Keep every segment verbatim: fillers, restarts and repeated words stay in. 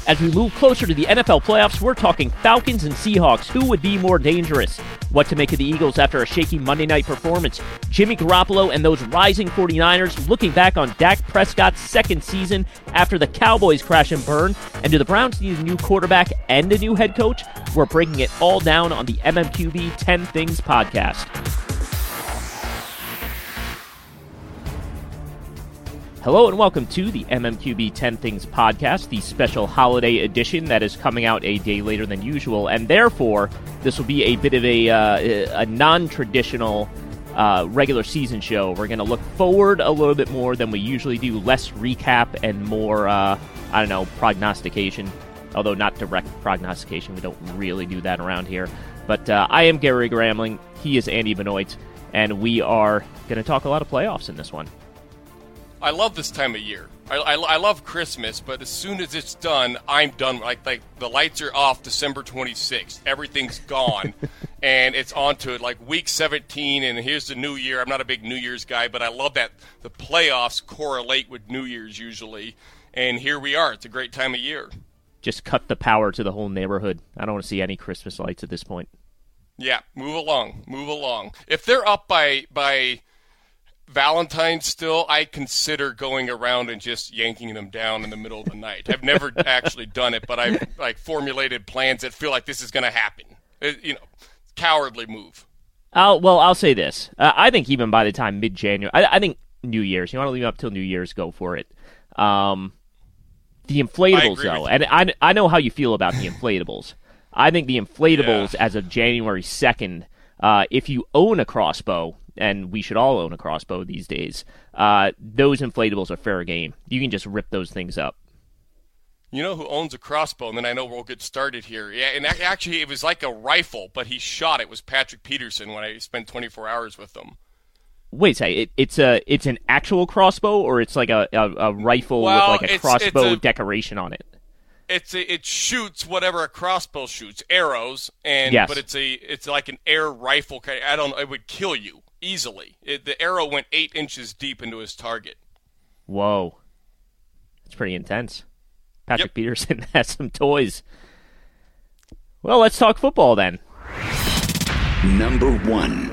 As we move closer to the N F L playoffs, we're talking Falcons and Seahawks. Who would be more dangerous? What to make of the Eagles after a shaky Monday night performance? Jimmy Garoppolo and those rising 49ers looking back on Dak Prescott's second season after the Cowboys crash and burn. And do the Browns need a new quarterback and a new head coach? We're breaking it all down on the M M Q B ten Things podcast. Hello and welcome to the M M Q B ten Things podcast, the special holiday edition that is coming out a day later than usual, and therefore this will be a bit of a, uh, a non-traditional uh, regular season show. We're going to look forward a little bit more than we usually do, less recap and more, uh, I don't know, prognostication, although not direct prognostication. We don't really do that around here. But uh, I am Gary Gramling, he is Andy Benoit, and we are going to talk a lot of playoffs in this one. I love this time of year. I, I, I love Christmas, but as soon as it's done, I'm done. Like, like the lights are off December twenty-sixth. Everything's gone, and it's on to it. Like week seventeen, and here's the new year. I'm not a big New Year's guy, but I love that the playoffs correlate with New Year's usually. And here we are. It's a great time of year. Just cut the power to the whole neighborhood. I don't want to see any Christmas lights at this point. Yeah, move along. Move along. If they're up by by – Valentine's still, I consider going around and just yanking them down in the middle of the night. I've never actually done it, but I've like formulated plans that feel like this is going to happen. It, you know, cowardly move. I'll, well, I'll say this. Uh, I think even by the time mid-January, I, I think New Year's, you want to leave it up till New Year's, go for it. Um, the inflatables, though, and I, I know how you feel about the inflatables. I think the inflatables yeah. as of January second, uh, if you own a crossbow, and we should all own a crossbow these days, uh, those inflatables are fair game. You can just rip those things up. You know who owns a crossbow? And then I know we'll get started here. Yeah, and actually it was like a rifle, but he shot it. Was Patrick Peterson when I spent twenty-four hours with him. Wait a second. It, it's, a, it's an actual crossbow, or it's like a, a, a rifle well, with like a it's, crossbow it's a, decoration on it? It's a, it shoots whatever a crossbow shoots, arrows, and yes. but it's a it's like an air rifle. I don't know, it would kill you easily. It, the arrow went eight inches deep into his target. Whoa. That's pretty intense. Patrick yep. Peterson has some toys. Well, let's talk football then. Number one.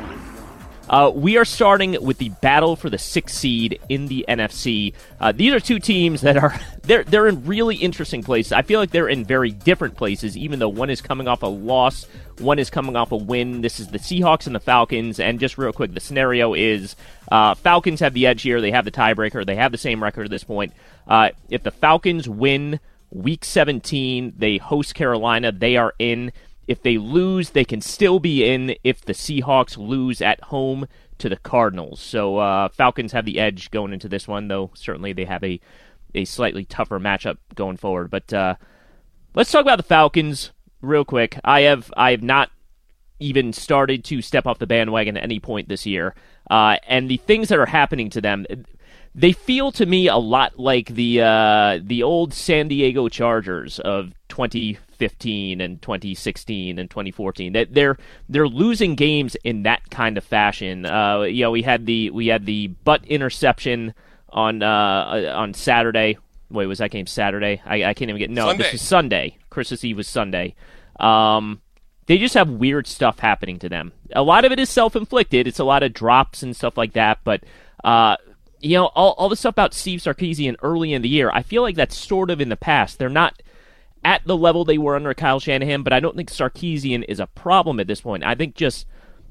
Uh, we are starting with the battle for the sixth seed in the N F C. Uh, these are two teams that are they're they're in really interesting places. I feel like they're in very different places, even though one is coming off a loss, one is coming off a win. This is the Seahawks and the Falcons. And just real quick, the scenario is uh, Falcons have the edge here. They have the tiebreaker. They have the same record at this point. Uh, if the Falcons win Week seventeen, they host Carolina. They are in. If they lose, they can still be in if the Seahawks lose at home to the Cardinals. So uh, Falcons have the edge going into this one, though certainly they have a, a slightly tougher matchup going forward. But uh, let's talk about the Falcons real quick. I have I have not even started to step off the bandwagon at any point this year. Uh, and the things that are happening to them, they feel to me a lot like the uh, the old San Diego Chargers of twenty fifteen and twenty sixteen and twenty fourteen. That they're they're losing games in that kind of fashion. Uh, you know, we had the we had the butt interception on uh, on Saturday. Wait, was that game Saturday? I, I can't even get no. Sunday. This was Sunday. Christmas Eve was Sunday. Um, they just have weird stuff happening to them. A lot of it is self-inflicted. It's a lot of drops and stuff like that. But uh, you know, all all the stuff about Steve Sarkisian early in the year, I feel like that's sort of in the past. They're not at the level they were under Kyle Shanahan, but I don't think Sarkisian is a problem at this point. I think just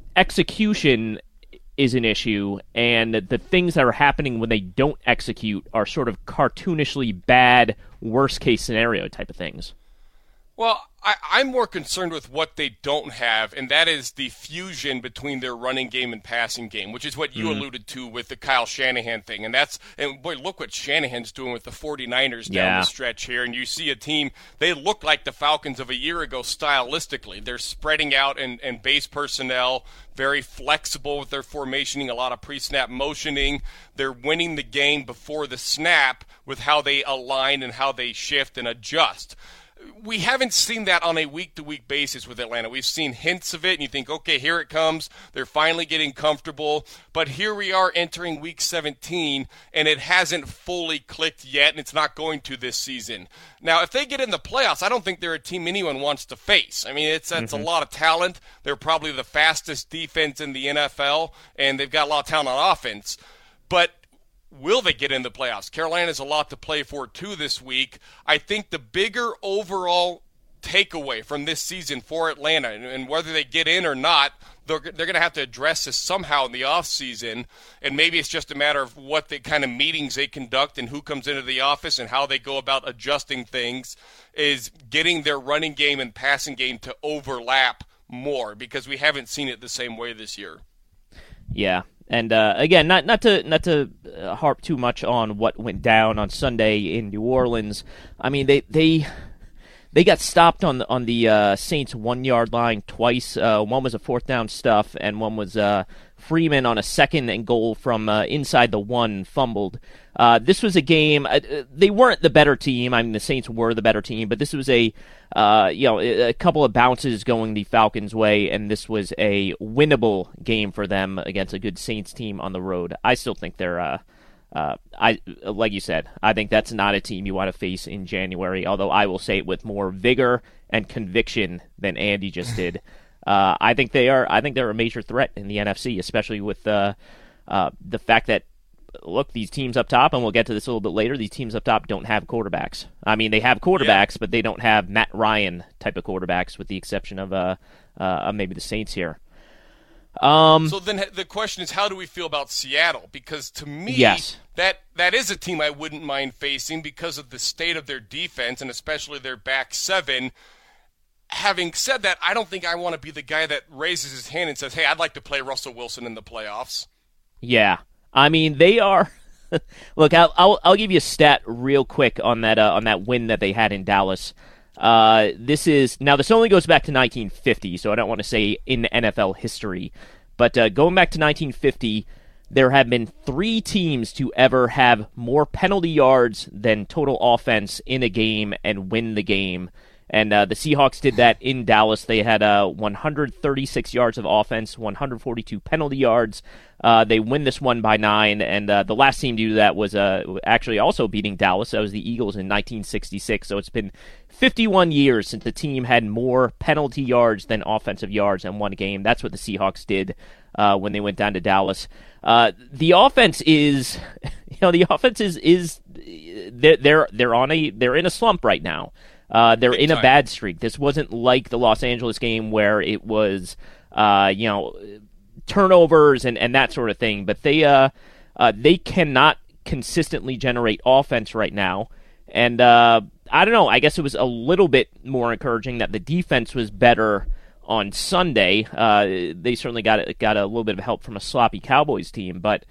execution is an issue, and the things that are happening when they don't execute are sort of cartoonishly bad, worst-case scenario type of things. Well, I, I'm more concerned with what they don't have, and that is the fusion between their running game and passing game, which is what you mm. alluded to with the Kyle Shanahan thing. And that's and boy, look what Shanahan's doing with the 49ers down yeah. the stretch here. And you see a team, they look like the Falcons of a year ago stylistically. They're spreading out and, and base personnel, very flexible with their formationing, a lot of pre-snap motioning. They're winning the game before the snap with how they align and how they shift and adjust. we haven't seen that on a week-to-week basis with Atlanta. We've seen hints of it, and you think, okay, here it comes. They're finally getting comfortable. But here we are entering week seventeen, and it hasn't fully clicked yet, and it's not going to this season. Now, if they get in the playoffs, I don't think they're a team anyone wants to face. I mean, it's that's mm-hmm. a lot of talent. They're probably the fastest defense in the N F L, and they've got a lot of talent on offense. But will they get in the playoffs? Carolina's a lot to play for, too, this week. I think the bigger overall takeaway from this season for Atlanta, and, and whether they get in or not, they're, they're going to have to address this somehow in the offseason, and maybe it's just a matter of what the kind of meetings they conduct and who comes into the office and how they go about adjusting things, is getting their running game and passing game to overlap more, because we haven't seen it the same way this year. Yeah. And uh, again, not not to not to uh, harp too much on what went down on Sunday in New Orleans. I mean, they they they got stopped on the on the uh, Saints one yard line twice. Uh, one was a fourth down stuff, and one was uh, Freeman on a second and goal from uh, inside the one fumbled. Uh, this was a game. Uh, they weren't the better team. I mean, the Saints were the better team, but this was a uh, you know a couple of bounces going the Falcons' way, and this was a winnable game for them against a good Saints team on the road. I still think they're. Uh, uh, I like you said. I think that's not a team you want to face in January. Although I will say it with more vigor and conviction than Andy just did. Uh, I think they are. I think they're a major threat in the N F C, especially with uh, uh, the fact that. Look, these teams up top, and we'll get to this a little bit later, these teams up top don't have quarterbacks. I mean, they have quarterbacks, yeah. but they don't have Matt Ryan type of quarterbacks, with the exception of uh, uh, maybe the Saints here. Um, so then the question is, how do we feel about Seattle? Because to me, yes. that that is a team I wouldn't mind facing because of the state of their defense, and especially their back seven. Having said that, I don't think I want to be the guy that raises his hand and says, hey, I'd like to play Russell Wilson in the playoffs. Yeah. I mean, they are. Look, I'll, I'll I'll give you a stat real quick on that uh, on that win that they had in Dallas. Uh, this is now this only goes back to nineteen fifty, so I don't want to say in N F L history, but uh, going back to nineteen fifty, there have been three teams to ever have more penalty yards than total offense in a game and win the game. And uh, the Seahawks did that in Dallas. They had uh, one hundred thirty-six yards of offense, one hundred forty-two penalty yards. Uh, they win this one by nine, and uh, the last team to do that was uh, actually also beating Dallas. That was the Eagles in nineteen sixty-six. So it's been fifty-one years since the team had more penalty yards than offensive yards in one game. That's what the Seahawks did uh, when they went down to Dallas. Uh, the offense is, you know, the offense is is they're they're, they're on a they're in a slump right now. Uh, they're in a bad streak. This wasn't like the Los Angeles game where it was, uh, you know, turnovers and, and that sort of thing. But they uh, uh, they cannot consistently generate offense right now. And uh, I don't know. I guess it was a little bit more encouraging that the defense was better on Sunday. Uh, they certainly got got a little bit of help from a sloppy Cowboys team, but.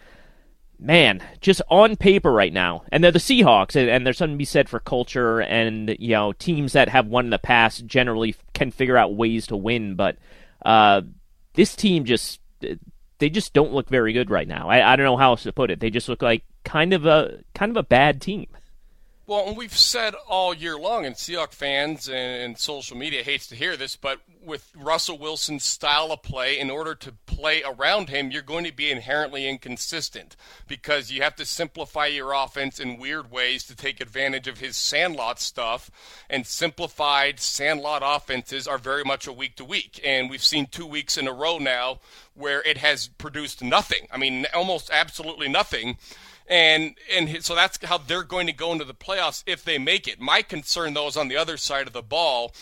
Man, just on paper right now, and they're the Seahawks, and, and there's something to be said for culture, and you know, teams that have won in the past generally can figure out ways to win, but uh, this team just, they just don't look very good right now. I, I don't know how else to put it. They just look like kind of a kind of a bad team. Well, and we've said all year long, and Seahawks fans and, and social media hates to hear this, but with Russell Wilson's style of play, in order to play around him, you're going to be inherently inconsistent because you have to simplify your offense in weird ways to take advantage of his sandlot stuff, and simplified sandlot offenses are very much a week-to-week, and we've seen two weeks in a row now where it has produced nothing. I mean, almost absolutely nothing. And and so that's how they're going to go into the playoffs if they make it. My concern, though, is on the other side of the ball.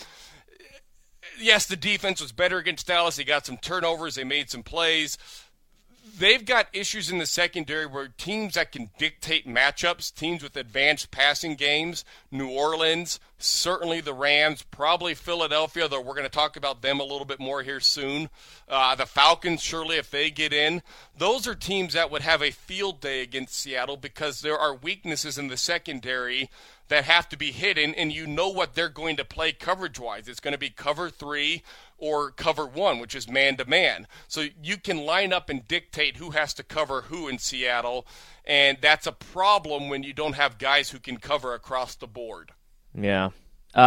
Yes, the defense was better against Dallas. They got some turnovers. They made some plays. They've got issues in the secondary where teams that can dictate matchups, teams with advanced passing games, New Orleans, certainly the Rams, probably Philadelphia, though we're going to talk about them a little bit more here soon. Uh, the Falcons, surely, if they get in. Those are teams that would have a field day against Seattle because there are weaknesses in the secondary that have to be hidden, and you know what they're going to play coverage-wise. It's going to be cover three or cover one, which is man-to-man. So you can line up and dictate who has to cover who in Seattle, and that's a problem when you don't have guys who can cover across the board. Yeah. Uh,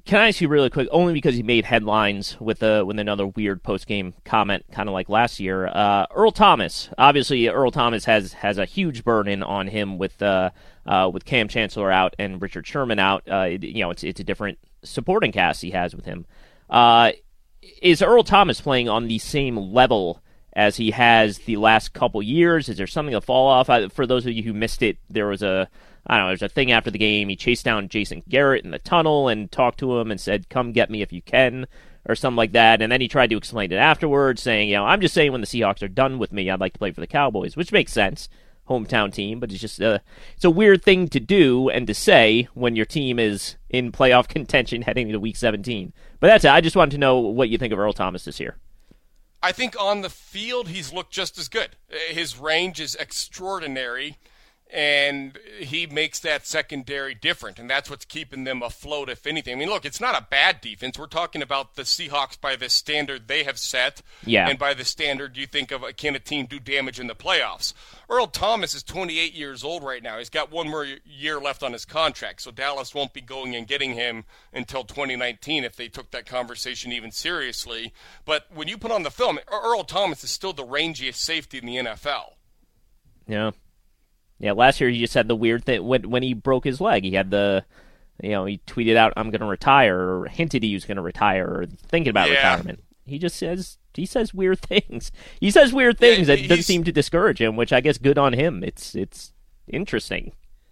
can I ask you really quick, only because he made headlines with a, with another weird post-game comment, kind of like last year. Uh, Earl Thomas, obviously Earl Thomas has, has a huge burden on him with uh, uh, with Cam Chancellor out and Richard Sherman out. Uh, it, you know, it's it's a different supporting cast he has with him. Uh, is Earl Thomas playing on the same level as he has the last couple years? Is there something to fall off? I, for those of you who missed it, there was a I don't know, there's a thing after the game. He chased down Jason Garrett in the tunnel and talked to him and said, "Come get me if you can," or something like that. And then he tried to explain it afterwards, saying, you know, "I'm just saying when the Seahawks are done with me, I'd like to play for the Cowboys," which makes sense, hometown team. But it's just uh, it's a weird thing to do and to say when your team is in playoff contention heading into Week seventeen. But that's it. I just wanted to know what you think of Earl Thomas this year. I think on the field he's looked just as good. His range is extraordinary. And he makes that secondary different, and that's what's keeping them afloat, if anything. I mean, look, it's not a bad defense. We're talking about the Seahawks by the standard they have set, yeah. and by the standard you think of, can a team do damage in the playoffs? Earl Thomas is twenty-eight years old right now. He's got one more year left on his contract, so Dallas won't be going and getting him until twenty nineteen if they took that conversation even seriously. But when you put on the film, Earl Thomas is still the rangiest safety in the N F L. Yeah. Yeah, last year he just had the weird thing when when he broke his leg. He had the, you know, he tweeted out, "I'm going to retire," or hinted he was going to retire, or thinking about yeah. retirement. He just says he says weird things. He says weird things yeah, that doesn't seem to discourage him, which I guess good on him. It's it's interesting.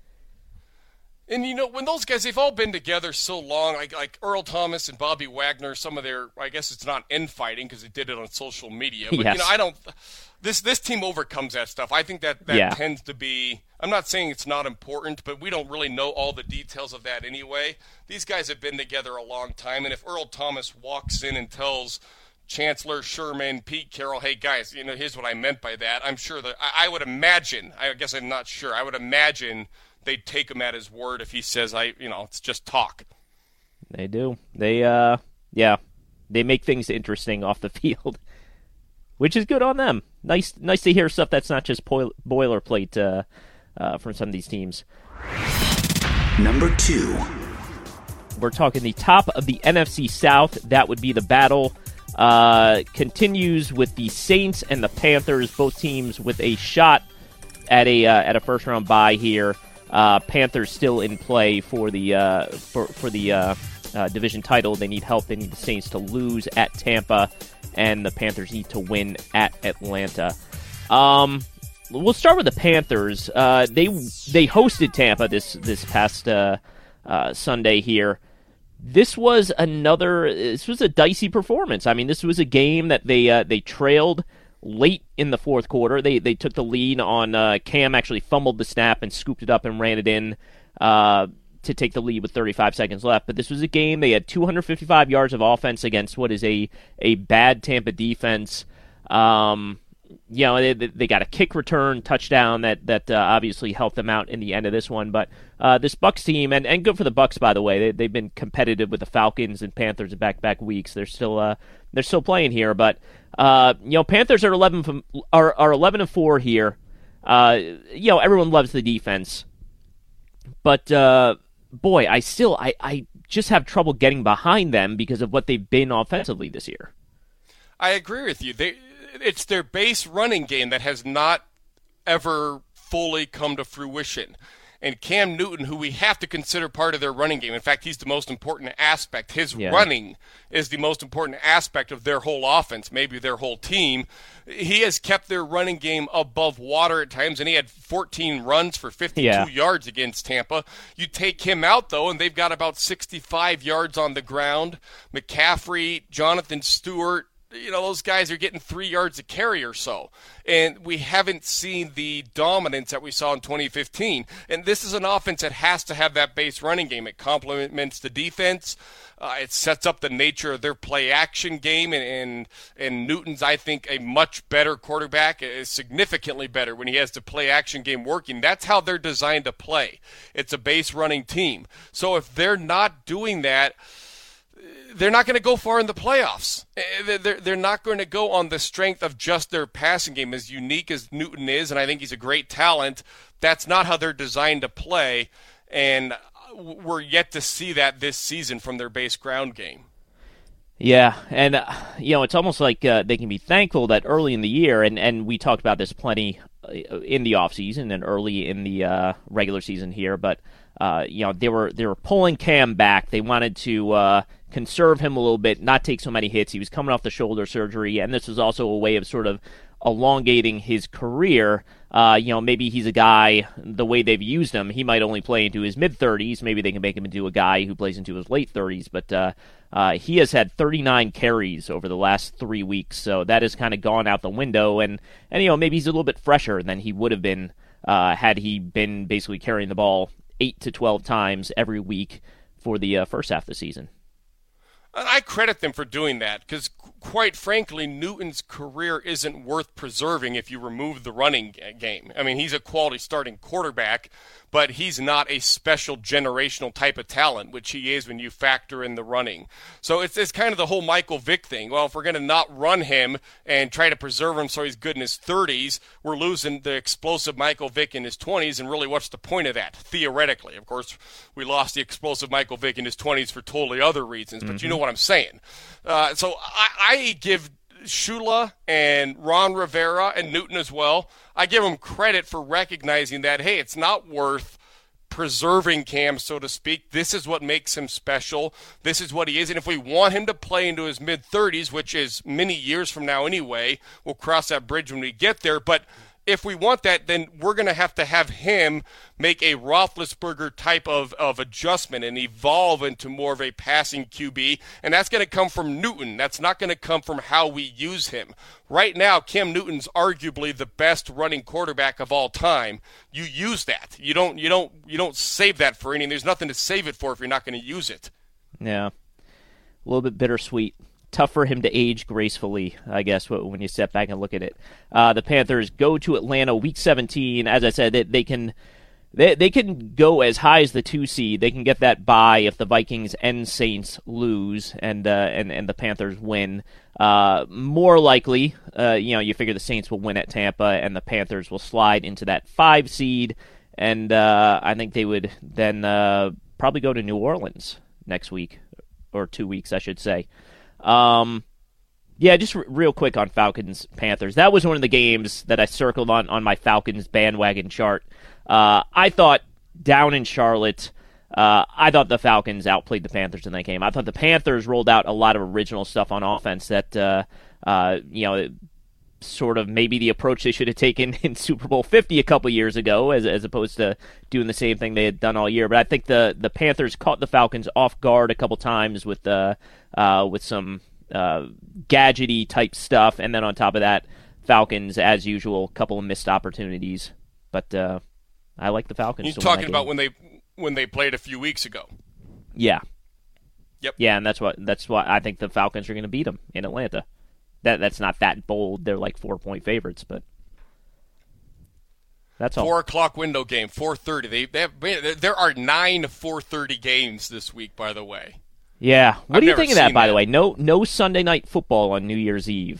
And, you know, when those guys, they've all been together so long, like like Earl Thomas and Bobby Wagner, some of their, I guess it's not infighting because they did it on social media. But, yes. you know, I don't, this this team overcomes that stuff. I think that that yeah. tends to be, I'm not saying it's not important, but we don't really know all the details of that anyway. These guys have been together a long time, and if Earl Thomas walks in and tells Chancellor, Sherman, Pete Carroll, "Hey, guys, you know, here's what I meant by that," I'm sure that, I, I would imagine, I guess I'm not sure, I would imagine they'd take him at his word if he says, I, you know, it's just talk. They do. They, uh, yeah, they make things interesting off the field, which is good on them. Nice, nice to hear stuff that's not just boil- boilerplate uh, uh, from some of these teams. Number two. We're talking the top of the N F C South. That would be the battle. Uh, continues with the Saints and the Panthers, both teams with a shot at a uh, at a first round bye here. Uh, Panthers still in play for the uh, for for the uh, uh, division title. They need help. They need the Saints to lose at Tampa, and the Panthers need to win at Atlanta. Um, we'll start with the Panthers. Uh, they they hosted Tampa this this past uh, uh, Sunday here. This was another. This was a dicey performance. I mean, this was a game that they uh, they trailed late in the fourth quarter. They they took the lead on uh, Cam actually fumbled the snap and scooped it up and ran it in uh, to take the lead with thirty-five seconds left. But this was a game. They had two hundred fifty-five yards of offense against what is a a bad Tampa defense. Um, you know, they, they got a kick return touchdown that that uh, obviously helped them out in the end of this one. But uh, this Bucs team, and, and good for the Bucs, by the way. They they've been competitive with the Falcons and Panthers in back-to-back weeks. They're still uh, they're still playing here, but uh, you know, Panthers are eleven from, are are eleven and four here. Uh, you know, everyone loves the defense, but uh, boy, I still I, I just have trouble getting behind them because of what they've been offensively this year. I agree with you. They, it's their base running game that has not ever fully come to fruition. And Cam Newton, who we have to consider part of their running game, in fact, he's the most important aspect. His yeah. running is the most important aspect of their whole offense, maybe their whole team. He has kept their running game above water at times, and he had fourteen runs for fifty-two yeah. yards against Tampa. You take him out, though, and they've got about sixty-five yards on the ground. McCaffrey, Jonathan Stewart, you know, those guys are getting three yards a carry or so. And we haven't seen the dominance that we saw in twenty fifteen. And this is an offense that has to have that base running game. It complements the defense. Uh, it sets up the nature of their play-action game. And, and, and Newton's, I think, a much better quarterback, is significantly better when he has the play-action game working. That's how they're designed to play. It's a base running team. So if they're not doing that, they're not going to go far in the playoffs. They're, they're not going to go on the strength of just their passing game, as unique as Newton is, and I think he's a great talent. That's not how they're designed to play. And we're yet to see that this season from their base ground game. Yeah, and, uh, you know, it's almost like uh, they can be thankful that early in the year, and, and we talked about this plenty in the offseason and early in the uh, regular season here, but, uh, you know, they were they were pulling Cam back. They wanted to uh, conserve him a little bit, not take so many hits. He was coming off the shoulder surgery, and this was also a way of sort of elongating his career. Uh, you know, maybe he's a guy, the way they've used him, he might only play into his mid-thirties. Maybe they can make him into a guy who plays into his late thirties, but uh, uh, he has had thirty-nine carries over the last three weeks, so that has kind of gone out the window, and, and you know, maybe he's a little bit fresher than he would have been uh, had he been basically carrying the ball eight to twelve times every week for the uh, first half of the season. I credit them for doing that because, quite frankly, Newton's career isn't worth preserving if you remove the running game. I mean, he's a quality starting quarterback, but he's not a special generational type of talent, which he is when you factor in the running. So it's, it's kind of the whole Michael Vick thing. Well, if we're going to not run him and try to preserve him so he's good in his thirties, we're losing the explosive Michael Vick in his twenties, and really what's the point of that, theoretically? Of course, we lost the explosive Michael Vick in his twenties for totally other reasons, but mm-hmm. you know what I'm saying. Uh, so I, I give Shula and Ron Rivera and Newton as well, I give them credit for recognizing that, hey, it's not worth preserving Cam, so to speak. This is what makes him special. This is what he is. And if we want him to play into his mid-thirties, which is many years from now anyway, we'll cross that bridge when we get there. But if we want that, then we're going to have to have him make a Roethlisberger type of, of adjustment and evolve into more of a passing Q B, and that's going to come from Newton. That's not going to come from how we use him. Right now, Cam Newton's arguably the best running quarterback of all time. You use that. You don't you don't you don't save that for anything. There's nothing to save it for if you're not going to use it. Yeah. A little bit bittersweet. Tough for him to age gracefully, I guess, when you step back and look at it. Uh, the Panthers go to Atlanta Week seventeen. As I said, they, they can they, they can go as high as the two seed. They can get that bye if the Vikings and Saints lose and uh, and and the Panthers win. Uh, more likely, uh, you know, you figure the Saints will win at Tampa and the Panthers will slide into that five seed. And uh, I think they would then uh, probably go to New Orleans next week, or two weeks, I should say. Um, yeah, just r- real quick on Falcons Panthers. That was one of the games that I circled on, on my Falcons bandwagon chart. Uh, I thought down in Charlotte, uh, I thought the Falcons outplayed the Panthers in that game. I thought the Panthers rolled out a lot of original stuff on offense that, uh, uh, you know, sort of maybe the approach they should have taken in Super Bowl fifty a couple years ago, as as opposed to doing the same thing they had done all year. But I think the, the Panthers caught the Falcons off guard a couple times with uh, uh with some uh, gadgety type stuff, and then on top of that, Falcons as usual, a couple of missed opportunities. But uh, I like the Falcons. You're talking about when they when they played a few weeks ago. Yeah. Yep. Yeah, and that's what that's why I think the Falcons are going to beat them in Atlanta. That that's not that bold. They're like four point favorites, but that's all. Four o'clock window game, four thirty. They, they have, there are nine four thirty games this week, by the way. Yeah. What I've do you think of that, by that. the way? No, no Sunday night football on New Year's Eve.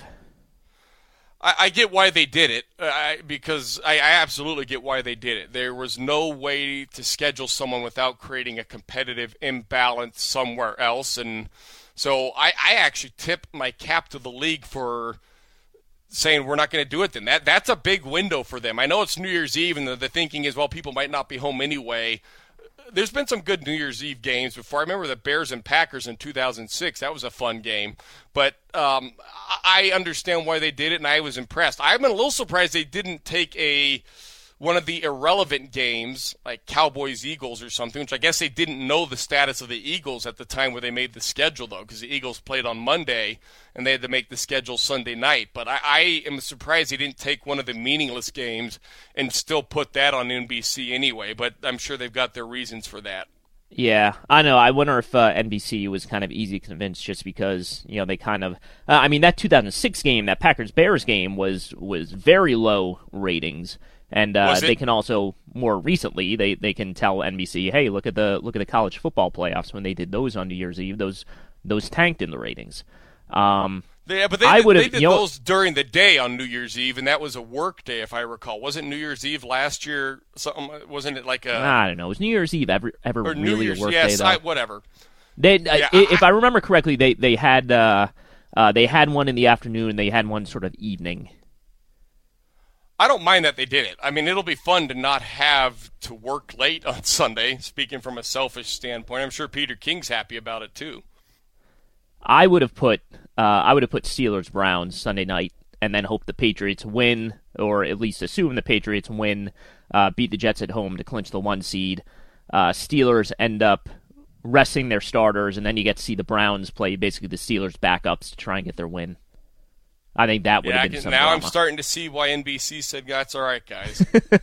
I, I get why they did it, uh, I, because I, I absolutely get why they did it. There was no way to schedule someone without creating a competitive imbalance somewhere else, and so I, I actually tip my cap to the league for saying we're not going to do it then. That That's a big window for them. I know it's New Year's Eve, and the, the thinking is, well, people might not be home anyway. There's been some good New Year's Eve games before. I remember the Bears and Packers in two thousand six. That was a fun game. But um, I understand why they did it, and I was impressed. I've been a little surprised they didn't take a one of the irrelevant games, like Cowboys-Eagles or something, which I guess they didn't know the status of the Eagles at the time where they made the schedule, though, because the Eagles played on Monday, and they had to make the schedule Sunday night. But I, I am surprised they didn't take one of the meaningless games and still put that on N B C anyway, but I'm sure they've got their reasons for that. Yeah, I know. I wonder if uh, N B C was kind of easy to convince just because, you know, they kind of... Uh, I mean, that two thousand six game, that Packers-Bears game, was was very low ratings. And uh, they can also, more recently, they, they can tell N B C, hey, look at the look at the college football playoffs when they did those on New Year's Eve. Those those tanked in the ratings. Um, Yeah, but they I did, would've- they did you know- those during the day on New Year's Eve, and that was a work day, if I recall. Wasn't New Year's Eve last year? Something wasn't it like a I don't know. Was New Year's Eve ever ever or New really Year's? a work Yes, day though? I, whatever. They, Yeah, uh, I- if I remember correctly, they they had uh, uh, they had one in the afternoon, and they had one sort of evening. I don't mind that they did it. I mean, it'll be fun to not have to work late on Sunday. Speaking from a selfish standpoint, I'm sure Peter King's happy about it too. I would have put uh, I would have put Steelers Browns Sunday night, and then hope the Patriots win, or at least assume the Patriots win, uh, beat the Jets at home to clinch the one seed. Uh, Steelers end up resting their starters, and then you get to see the Browns play basically the Steelers backups to try and get their win. I think that would Yeah, I have been can, some now I'm drama. starting to see why N B C said, "That's all right, guys."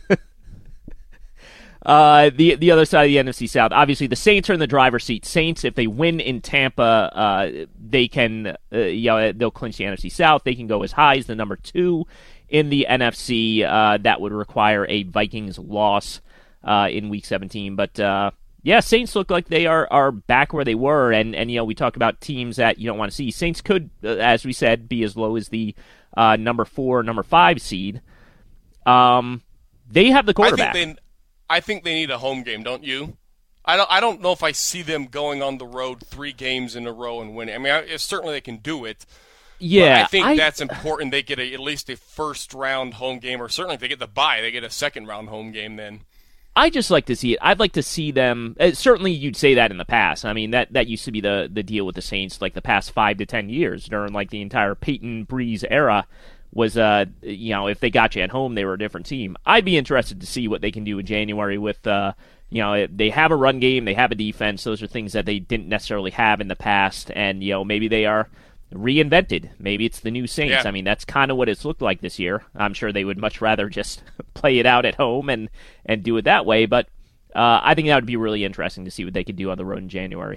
Uh, the the other side of the N F C South, obviously the Saints are in the driver's seat. Saints, if they win in Tampa, uh, they can, uh, you know, they'll clinch the N F C South. They can go as high as the number two in the N F C. Uh, that would require a Vikings loss uh, in Week seventeen. But uh, yeah, Saints look like they are, are back where they were. And and you know, we talk about teams that you don't want to see. Saints could, uh, as we said, be as low as the uh, number four, number five seed. Um, they have the quarterback. I think they, I think they need a home game, don't you? I don't. I don't know if I see them going on the road three games in a row and winning. I mean, I, certainly they can do it. Yeah, but I think I, that's important. They get a, at least a first round home game, or certainly if they get the bye, they get a second round home game. Then I just like to see it. I'd like to see them. Uh, certainly, you'd say that in the past. I mean, that, that used to be the, the deal with the Saints, like the past five to ten years during like the entire Peyton Breeze era. Was uh you know, if they got you at home, they were a different team. I'd be interested to see what they can do in January with uh you know, they have a run game, they have a defense. Those are things that they didn't necessarily have in the past, and you know, maybe they are reinvented. Maybe it's the new Saints. Yeah. I mean, that's kind of what it's looked like this year. I'm sure they would much rather just play it out at home and and do it that way, but uh, I think that would be really interesting to see what they could do on the road in January.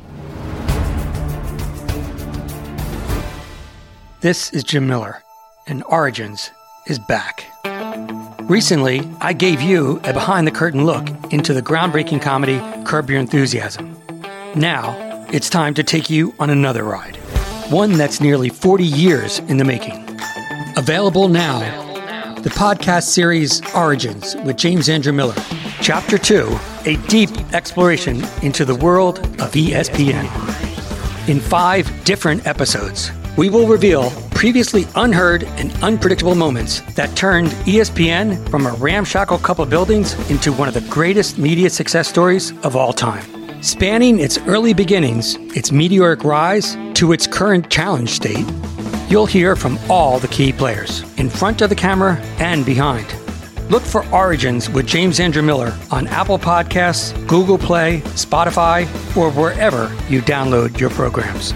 This is Jim Miller, and Origins is back. Recently, I gave you a behind-the-curtain look into the groundbreaking comedy Curb Your Enthusiasm. Now, it's time to take you on another ride, one that's nearly forty years in the making. Available now, the podcast series Origins with James Andrew Miller. Chapter two, a deep exploration into the world of E S P N. In five different episodes, we will reveal previously unheard and unpredictable moments that turned E S P N from a ramshackle couple buildings into one of the greatest media success stories of all time. Spanning its early beginnings, its meteoric rise, to its current challenge state, you'll hear from all the key players, in front of the camera and behind. Look for Origins with James Andrew Miller on Apple Podcasts, Google Play, Spotify, or wherever you download your programs.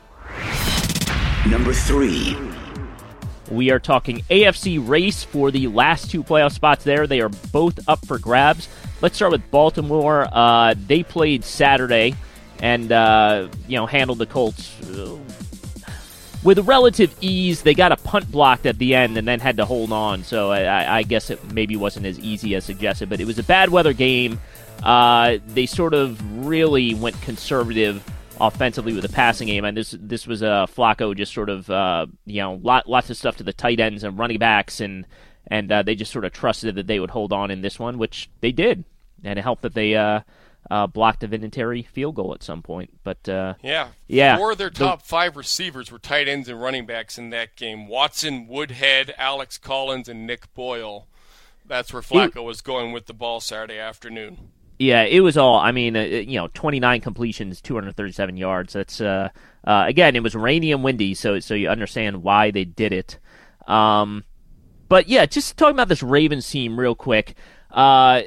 Number three. We are talking A F C race for the last two playoff spots there. They are both up for grabs. Let's start with Baltimore. Uh, they played Saturday and, uh, you know, handled the Colts uh, with relative ease. They got a punt blocked at the end and then had to hold on. So I, I guess it maybe wasn't as easy as suggested, but it was a bad weather game. Uh, they sort of really went conservative offensively with the passing game, and this this was a uh, Flacco just sort of uh, you know lot, lots of stuff to the tight ends and running backs, and and uh, they just sort of trusted that they would hold on in this one, which they did, and it helped that they uh, uh, blocked a Vinatieri field goal at some point. But uh, yeah, yeah, four of their the, top five receivers were tight ends and running backs in that game: Watson, Woodhead, Alex Collins, and Nick Boyle. That's where Flacco it, was going with the ball Saturday afternoon. Yeah, it was all, I mean, uh, you know, twenty-nine completions, two hundred thirty-seven yards. That's, uh, uh, again, it was rainy and windy, so so you understand why they did it. Um, but, yeah, just talking about this Ravens team real quick. Uh,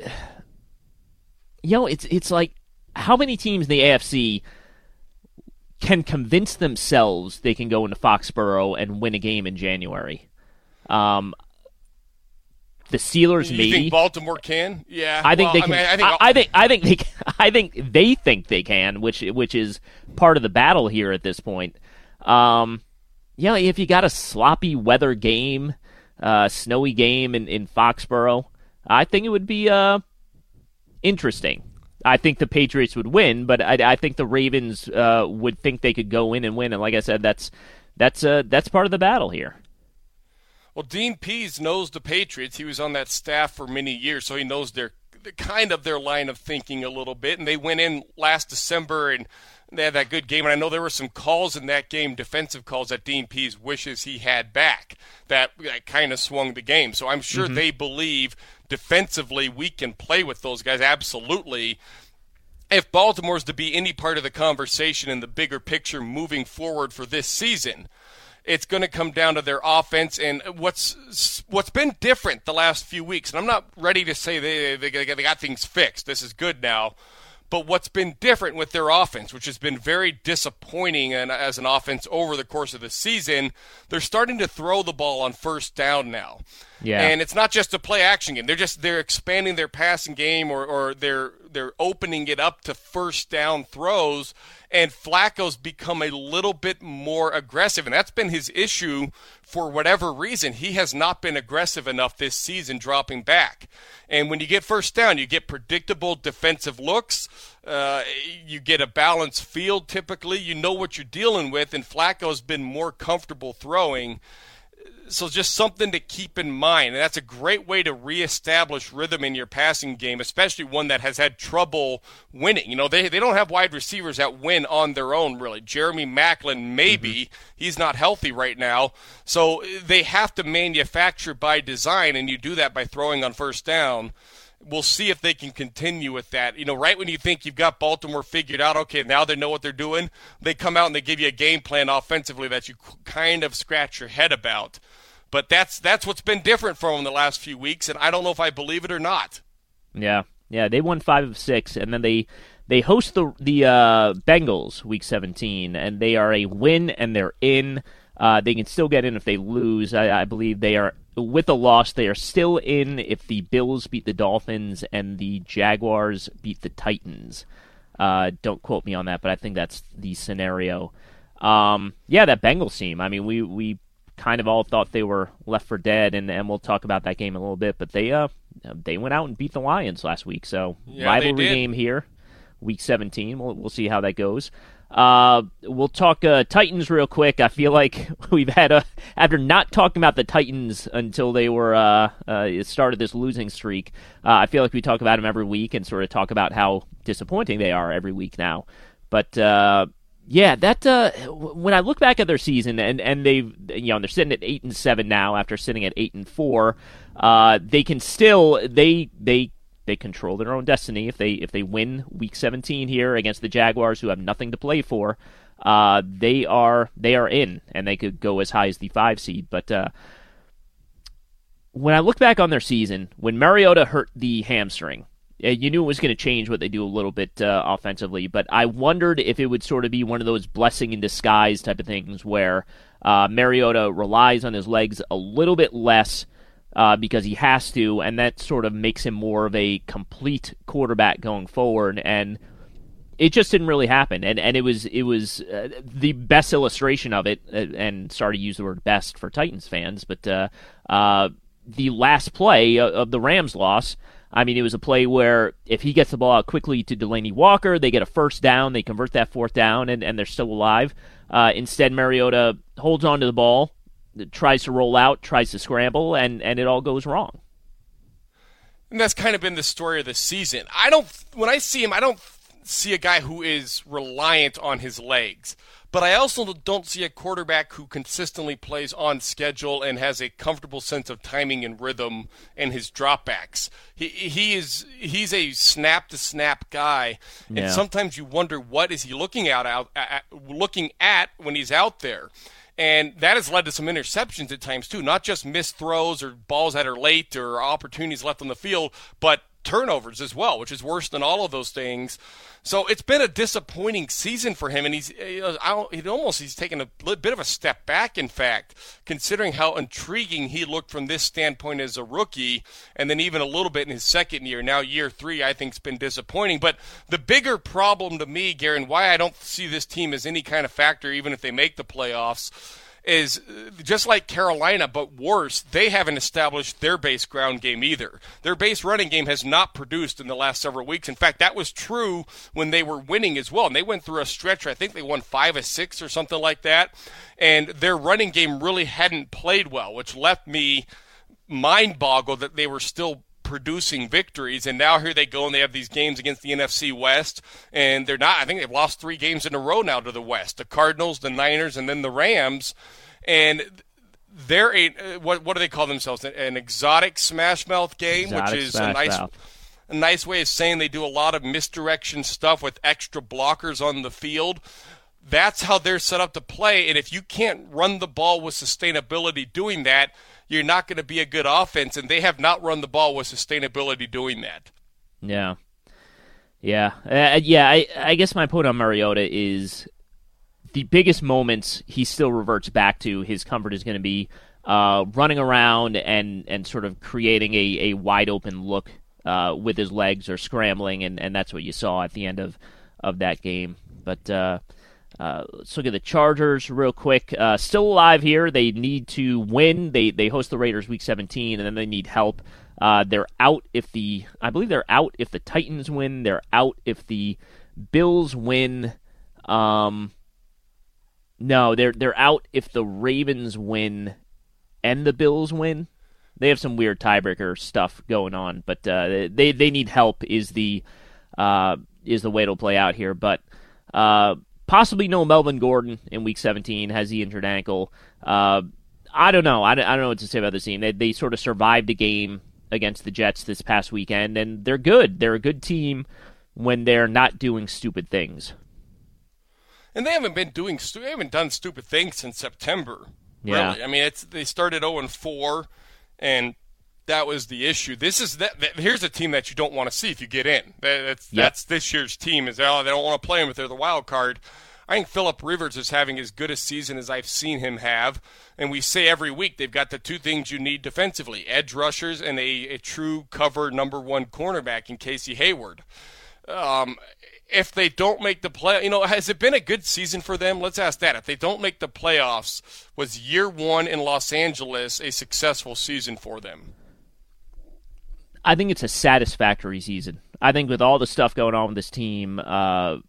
you know, it's it's like, how many teams in the A F C can convince themselves they can go into Foxborough and win a game in January? Um The Steelers, you maybe. You think Baltimore can? Yeah, I think well, they can. I, mean, I, think, I, I think. I think they. I think they think they can, which which is part of the battle here at this point. Um, yeah, if you got a sloppy weather game, uh, snowy game in, in Foxborough, I think it would be uh interesting. I think the Patriots would win, but I, I think the Ravens uh, would think they could go in and win. And like I said, that's that's uh, that's part of the battle here. Well, Dean Pease knows the Patriots. He was on that staff for many years, so he knows their kind of their line of thinking a little bit. And they went in last December and they had that good game. And I know there were some calls in that game, defensive calls, that Dean Pease wishes he had back. That, that kind of swung the game. So I'm sure mm-hmm. they believe defensively we can play with those guys. Absolutely. If Baltimore's to be any part of the conversation in the bigger picture moving forward for this season, it's going to come down to their offense and what's what's been different the last few weeks. And I'm not ready to say they, they, they got things fixed. This is good now. But what's been different with their offense, which has been very disappointing and as an offense over the course of the season, they're starting to throw the ball on first down now. Yeah. And it's not just a play action game. They're just they're expanding their passing game or, or they're they're opening it up to first down throws, and Flacco's become a little bit more aggressive, and that's been his issue for whatever reason. He has not been aggressive enough this season dropping back. And when you get first down, you get predictable defensive looks. Uh, you get a balanced field typically. You know what you're dealing with, and Flacco's been more comfortable throwing. So just something to keep in mind. And that's a great way to reestablish rhythm in your passing game, especially one that has had trouble winning. You know, they they don't have wide receivers that win on their own, really. Jeremy Maclin, maybe. Mm-hmm. He's not healthy right now. So they have to manufacture by design, and you do that by throwing on first down. We'll see if they can continue with that. You know, right when you think you've got Baltimore figured out, okay, now they know what they're doing, they come out and they give you a game plan offensively that you kind of scratch your head about. But that's that's what's been different from them the last few weeks, and I don't know if I believe it or not. Yeah, yeah, they won five of six, and then they they host the the uh, Bengals week seventeen, and they are a win, and they're in. Uh, they can still get in if they lose. I, I believe they are. With a loss, they are still in if the Bills beat the Dolphins and the Jaguars beat the Titans. Uh, don't quote me on that, but I think that's the scenario. Um, yeah, that Bengals team. I mean, we, we kind of all thought they were left for dead, and, and we'll talk about that game a little bit. But they uh they went out and beat the Lions last week, so yeah, rivalry game here, week seventeen. We'll we'll see how that goes. Uh, we'll talk uh, Titans real quick. I feel like we've had a after not talking about the Titans until they were uh, uh started this losing streak. Uh, I feel like we talk about them every week and sort of talk about how disappointing they are every week now. But uh, yeah, that uh, when I look back at their season and and they've you know they're sitting at eight and seven now after sitting at eight and four. Uh, they can still they they. They control their own destiny if they if they win Week seventeen here against the Jaguars, who have nothing to play for. Uh, they are they are in, and they could go as high as the five seed. But uh, when I look back on their season, when Mariota hurt the hamstring, you knew it was going to change what they do a little bit uh, offensively. But I wondered if it would sort of be one of those blessing in disguise type of things where uh, Mariota relies on his legs a little bit less. Uh, because he has to, and that sort of makes him more of a complete quarterback going forward. And it just didn't really happen. And and it was it was uh, the best illustration of it. Uh, and sorry to use the word "best" for Titans fans, but uh, uh, the last play of, of the Rams' loss. I mean, it was a play where if he gets the ball out quickly to Delaney Walker, they get a first down, they convert that fourth down, and, and they're still alive. Uh, instead, Mariota holds on to the ball. Tries to roll out, tries to scramble, and, and it all goes wrong. And that's kind of been the story of the season. I don't, when I see him, I don't see a guy who is reliant on his legs. But I also don't see a quarterback who consistently plays on schedule and has a comfortable sense of timing and rhythm in his dropbacks. He he is he's a snap to snap guy, and yeah. sometimes you wonder what is he looking out, out at, looking at when he's out there. And that has led to some interceptions at times, too. Not just missed throws or balls that are late or opportunities left on the field, but turnovers as well, which is worse than all of those things. So it's been a disappointing season for him, and he's he almost he's taken a bit of a step back, in fact, considering how intriguing he looked from this standpoint as a rookie, and then even a little bit in his second year. Now year three, I think, has been disappointing. But the bigger problem to me, Gary, and why I don't see this team as any kind of factor, even if they make the playoffs, is just like Carolina, but worse, they haven't established their base ground game either. Their base running game has not produced in the last several weeks. In fact, that was true when they were winning as well. And they went through a stretch, I think they won five or six or something like that. And their running game really hadn't played well, which left me mind-boggled that they were still producing victories, and now here they go and they have these games against the N F C West, and they're not, I think they've lost three games in a row now to the West, the Cardinals, the Niners, and then the Rams, and they're a, what, what do they call themselves, an exotic smash mouth game, exotic which is a nice, mouth. a nice way of saying they do a lot of misdirection stuff with extra blockers on the field. That's how they're set up to play, and if you can't run the ball with sustainability doing that, you're not going to be a good offense, and they have not run the ball with sustainability doing that. Yeah. Yeah. Uh, yeah, I, I guess my point on Mariota is the biggest moments he still reverts back to. His comfort is going to be uh, running around and, and sort of creating a, a wide-open look uh, with his legs or scrambling, and, and that's what you saw at the end of, of that game. But uh, uh, let's look at the Chargers real quick. Uh, still alive here. They need to win. They they host the Raiders week seventeen, and then they need help. Uh, they're out if the I believe they're out if the Titans win. They're out if the Bills win. Um, no, they're they're out if the Ravens win and the Bills win. They have some weird tiebreaker stuff going on, but uh, they they need help is the uh, is the way it'll play out here. But uh, possibly no Melvin Gordon in week seventeen, has the injured ankle. Uh, I don't know. I don't, I don't know what to say about this team. They they sort of survived a game against the Jets this past weekend, and they're good. They're a good team when they're not doing stupid things. And they haven't been doing stu- they haven't done stupid things since September. Yeah. Really, I mean, it's they started oh and four, and that was the issue. This is that, that. Here's a team that you don't want to see if you get in. That, that's yep. that's this year's team. Is oh they don't want to play them if they're the wild card. I think Phillip Rivers is having as good a season as I've seen him have, and we say every week they've got the two things you need defensively: edge rushers and a, a true cover number one cornerback in Casey Hayward. Um, if they don't make the play, you know, has it been a good season for them? Let's ask that. If they don't make the playoffs, was year one in Los Angeles a successful season for them? I think it's a satisfactory season. I think with all the stuff going on with this team, uh,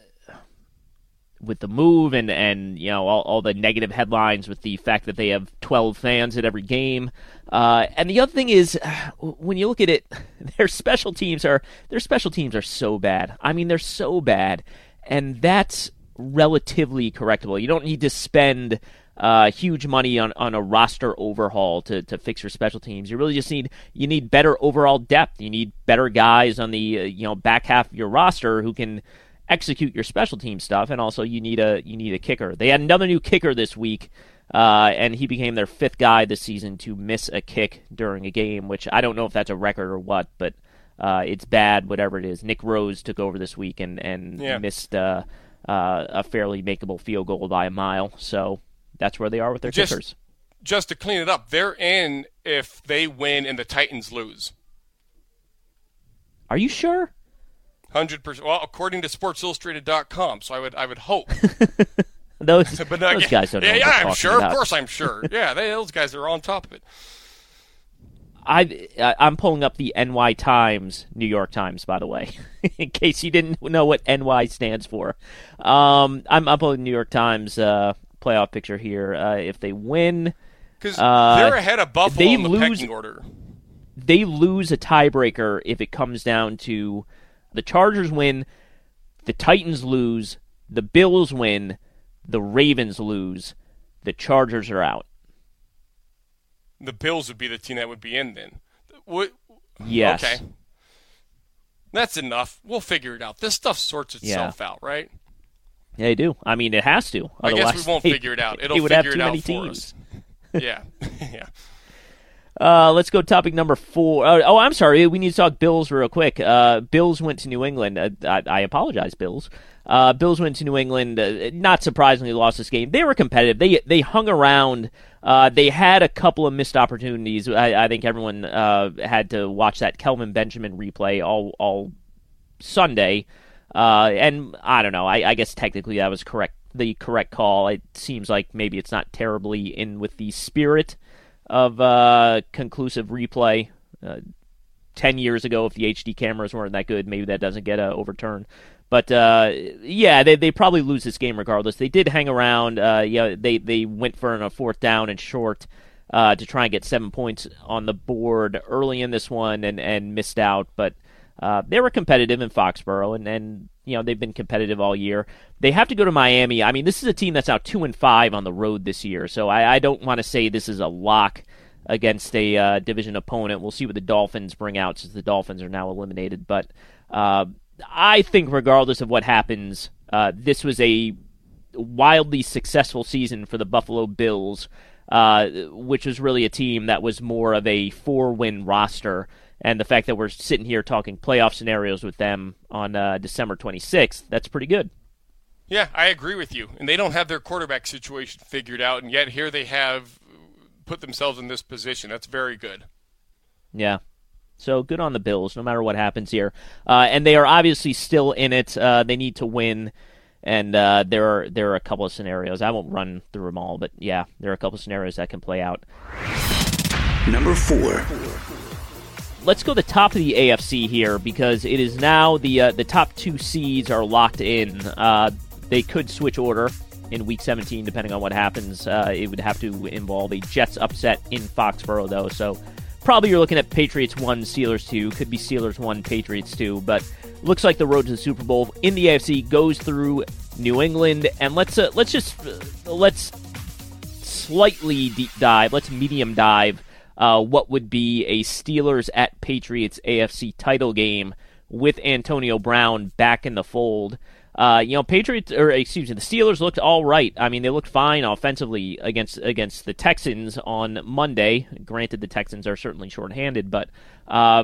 with the move and, and you know all, all the negative headlines with the fact that they have twelve fans at every game. Uh, and the other thing is, when you look at it, their special teams are their special teams are so bad. I mean, they're so bad, and that's relatively correctable. You don't need to spend uh, huge money on, on a roster overhaul to, to fix your special teams. You really just need you need better overall depth. You need better guys on the uh, you know back half of your roster who can execute your special team stuff, and also you need a you need a kicker. They had another new kicker this week, uh, and he became their fifth guy this season to miss a kick during a game, which I don't know if that's a record or what, but uh, it's bad, whatever it is. Nick Rose took over this week and, and yeah. missed uh, uh, a fairly makeable field goal by a mile, so that's where they are with their just, kickers. Just to clean it up, they're in if they win and the Titans lose. Are you sure? Hundred percent. Well, according to Sports Illustrated dot com, so I would, I would hope. those, but no, those yeah, guys don't know. Yeah, what yeah they're I'm talking sure. about. Of course, I'm sure. Yeah, they, those guys are on top of it. I, I'm pulling up the N Y Times, New York Times, by the way, in case you didn't know what N Y stands for. Um, I'm, I'm pulling the New York Times uh, playoff picture here. Uh, if they win, because uh, they're ahead of Buffalo they in the lose, pecking order. They lose a tiebreaker if it comes down to the Chargers win, the Titans lose, the Bills win, the Ravens lose, the Chargers are out. The Bills would be the team that would be in then. What? Yes. Okay. That's enough. We'll figure it out. This stuff sorts itself yeah. out, right? Yeah, they do. I mean, it has to. I Otherwise, guess we won't they, figure it out. It'll it would figure have too it out many for teams. us. Yeah. yeah. Uh, let's go topic number four. Oh, oh, I'm sorry. We need to talk Bills real quick. Uh, Bills went to New England. Uh, I, I apologize, Bills. Uh, Bills went to New England. Uh, not surprisingly, lost this game. They were competitive. They they hung around. Uh, they had a couple of missed opportunities. I, I think everyone uh, had to watch that Kelvin Benjamin replay all all Sunday. Uh, and I don't know. I, I guess technically that was correct the correct call. It seems like maybe it's not terribly in with the spirit of uh, conclusive replay. Uh, Ten years ago, if the H D cameras weren't that good, maybe that doesn't get uh, overturned. But uh, yeah, they they probably lose this game regardless. They did hang around. Uh, yeah, they they went for a fourth down and short uh, to try and get seven points on the board early in this one, and, and missed out. But uh, they were competitive in Foxborough, and, and you know they've been competitive all year. They have to go to Miami. I mean, this is a team that's now two and five on the road this year, so I, I don't want to say this is a lock against a uh, division opponent. We'll see what the Dolphins bring out, since the Dolphins are now eliminated. But uh, I think regardless of what happens, uh, this was a wildly successful season for the Buffalo Bills, uh, which was really a team that was more of a four-win roster. And the fact that we're sitting here talking playoff scenarios with them on uh, December twenty-sixth, that's pretty good. Yeah, I agree with you. And they don't have their quarterback situation figured out, and yet here they have put themselves in this position. That's very good. Yeah. So good on the Bills, no matter what happens here. Uh, and they are obviously still in it. Uh, they need to win. And uh, there are there are a couple of scenarios. I won't run through them all, but yeah, there are a couple of scenarios that can play out. Number four. Let's go to the top of the A F C here, because it is now the uh, the top two seeds are locked in. Uh, they could switch order in Week seventeen, depending on what happens. Uh, it would have to involve a Jets upset in Foxborough, though. So probably you're looking at Patriots one, Steelers two. Could be Steelers one, Patriots two. But looks like the road to the Super Bowl in the A F C goes through New England. And let's uh, let's just uh, let's slightly deep dive. Let's medium dive. Uh, what would be a Steelers at Patriots A F C title game with Antonio Brown back in the fold. Uh, you know, Patriots, or excuse me, the Steelers looked all right. I mean, they looked fine offensively against against the Texans on Monday. Granted, the Texans are certainly shorthanded, but uh,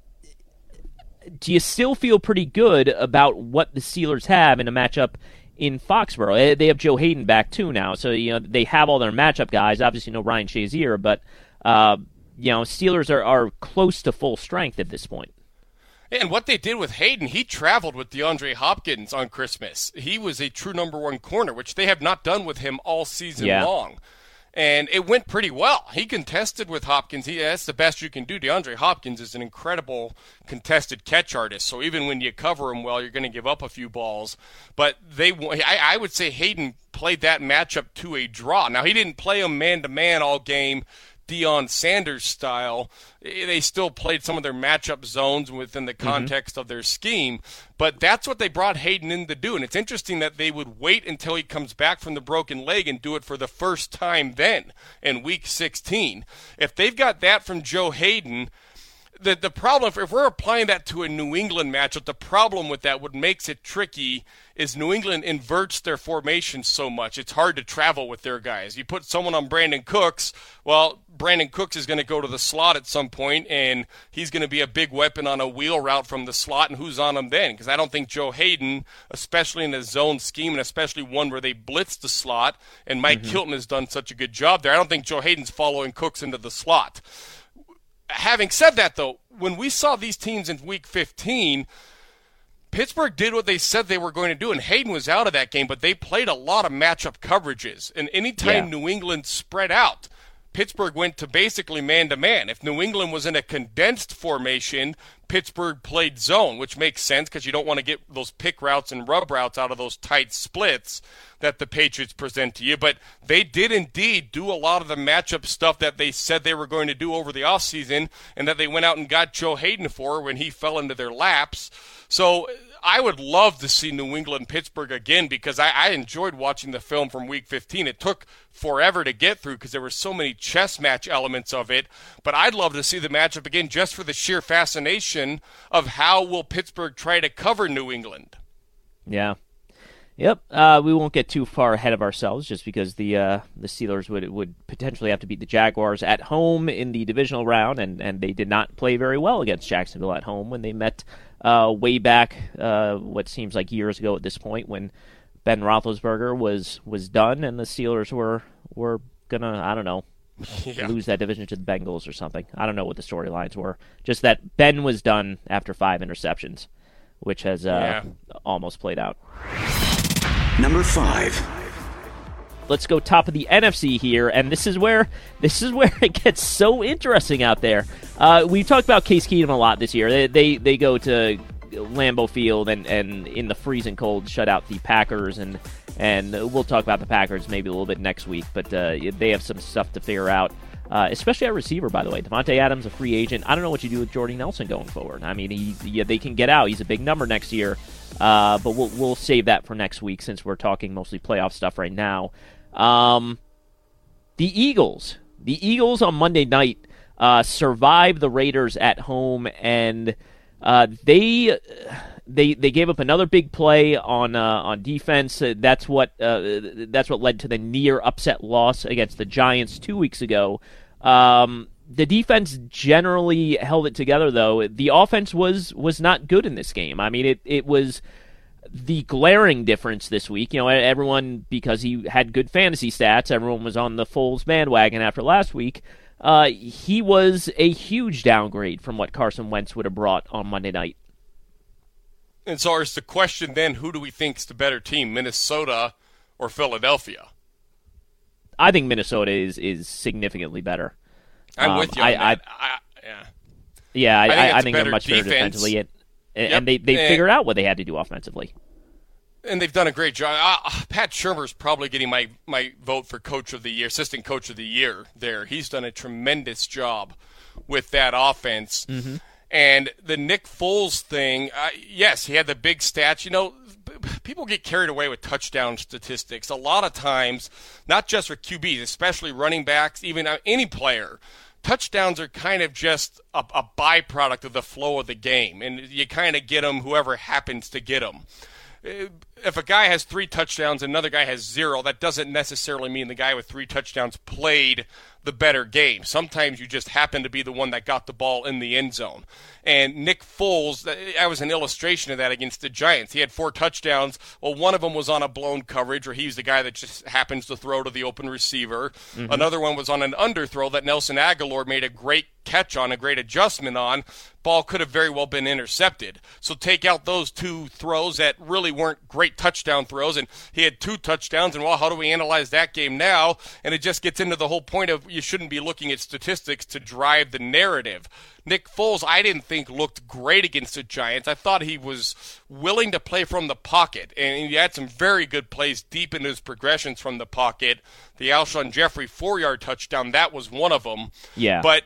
do you still feel pretty good about what the Steelers have in a matchup in Foxborough? They have Joe Hayden back too now, so you know they have all their matchup guys. Obviously, no Ryan Shazier, but uh, you know, Steelers are, are close to full strength at this point. And what they did with Hayden, he traveled with DeAndre Hopkins on Christmas. He was a true number one corner, which they have not done with him all season yeah. long. And it went pretty well. He contested with Hopkins. He, that's the best you can do. DeAndre Hopkins is an incredible contested catch artist. So even when you cover him well, you're going to give up a few balls. But they, I, I would say Hayden played that matchup to a draw. Now, he didn't play him man-to-man all game, Deion Sanders style. They still played some of their matchup zones within the context mm-hmm. of their scheme, but that's what they brought Hayden in to do. And it's interesting that they would wait until he comes back from the broken leg and do it for the first time then in week sixteen. If they've got that from Joe Hayden, the the problem, if we're applying that to a New England matchup, the problem with that, what makes it tricky, is New England inverts their formation so much. It's hard to travel with their guys. You put someone on Brandon Cooks, well, Brandon Cooks is going to go to the slot at some point, and he's going to be a big weapon on a wheel route from the slot, and who's on him then? Because I don't think Joe Hayden, especially in a zone scheme, and especially one where they blitz the slot, and Mike mm-hmm. Hilton has done such a good job there, I don't think Joe Hayden's following Cooks into the slot. Having said that, though, when we saw these teams in Week fifteen, Pittsburgh did what they said they were going to do, and Hayden was out of that game, but they played a lot of matchup coverages. And anytime yeah. New England spread out, Pittsburgh went to basically man-to-man. If New England was in a condensed formation, Pittsburgh played zone, which makes sense because you don't want to get those pick routes and rub routes out of those tight splits that the Patriots present to you. But they did indeed do a lot of the matchup stuff that they said they were going to do over the offseason, and that they went out and got Joe Hayden for when he fell into their laps. So I would love to see New England-Pittsburgh again, because I, I enjoyed watching the film from Week fifteen. It took forever to get through because there were so many chess match elements of it. But I'd love to see the matchup again just for the sheer fascination of how will Pittsburgh try to cover New England. Yeah. Yep. Uh, we won't get too far ahead of ourselves just because the uh, the Steelers would would potentially have to beat the Jaguars at home in the divisional round, and, and they did not play very well against Jacksonville at home when they met uh, way back, uh, what seems like years ago at this point, when Ben Roethlisberger was was done and the Steelers were were gonna, I don't know, yeah. lose that division to the Bengals or something. I don't know what the storylines were. Just that Ben was done after five interceptions, which has uh, yeah. almost played out. Number five. let's go top of the N F C here, and this is where this is where it gets so interesting out there. Uh, we've talked about Case Keenum a lot this year. They they, they go to Lambeau Field and, and in the freezing cold shut out the Packers, and and we'll talk about the Packers maybe a little bit next week, but uh, they have some stuff to figure out, uh, especially at receiver, by the way. Devontae Adams, a free agent. I don't know what you do with Jordy Nelson going forward. I mean, he, yeah, they can get out. He's a big number next year, uh, but we'll we'll save that for next week since we're talking mostly playoff stuff right now. Um, the Eagles. The Eagles on Monday night uh, survived the Raiders at home, and Uh, they they they gave up another big play on uh, on defense. Uh, that's what uh, that's what led to the near upset loss against the Giants two weeks ago. Um, the defense generally held it together, though. The offense was was not good in this game. I mean, it it was the glaring difference this week. You know, everyone, because he had good fantasy stats, everyone was on the Foles bandwagon after last week. Uh, he was a huge downgrade from what Carson Wentz would have brought on Monday night. And so is the question then, who do we think is the better team, Minnesota or Philadelphia? I think Minnesota is, is significantly better. I'm um, with you on I, that. I, I, yeah, yeah, I, I think, I, I think they're much defense. better defensively, and, and Yep. they, they and, figured out what they had to do offensively. And they've done a great job. Uh, Pat Shurmur's probably getting my, my vote for Coach of the Year, Assistant Coach of the Year there. He's done a tremendous job with that offense. Mm-hmm. And the Nick Foles thing, uh, yes, he had the big stats. You know, people get carried away with touchdown statistics. A lot of times, not just for Q Bs, especially running backs, even any player, touchdowns are kind of just a, a byproduct of the flow of the game. And you kind of get them whoever happens to get them. If a guy has three touchdowns and another guy has zero, that doesn't necessarily mean the guy with three touchdowns played the better game. Sometimes you just happen to be the one that got the ball in the end zone. And Nick Foles, that was an illustration of that against the Giants. He had four touchdowns. Well, one of them was on a blown coverage where he's the guy that just happens to throw to the open receiver. Mm-hmm. Another one was on an underthrow that Nelson Aguilar made a great catch on, a great adjustment on. Ball could have very well been intercepted. So take out those two throws that really weren't great touchdown throws, and he had two touchdowns, and well, how do we analyze that game now? And it just gets into the whole point of you shouldn't be looking at statistics to drive the narrative. Nick Foles, I didn't think looked great against the Giants. I thought he was willing to play from the pocket, and he had some very good plays deep into his progressions from the pocket. The Alshon Jeffrey four-yard touchdown, that was one of them. Yeah. But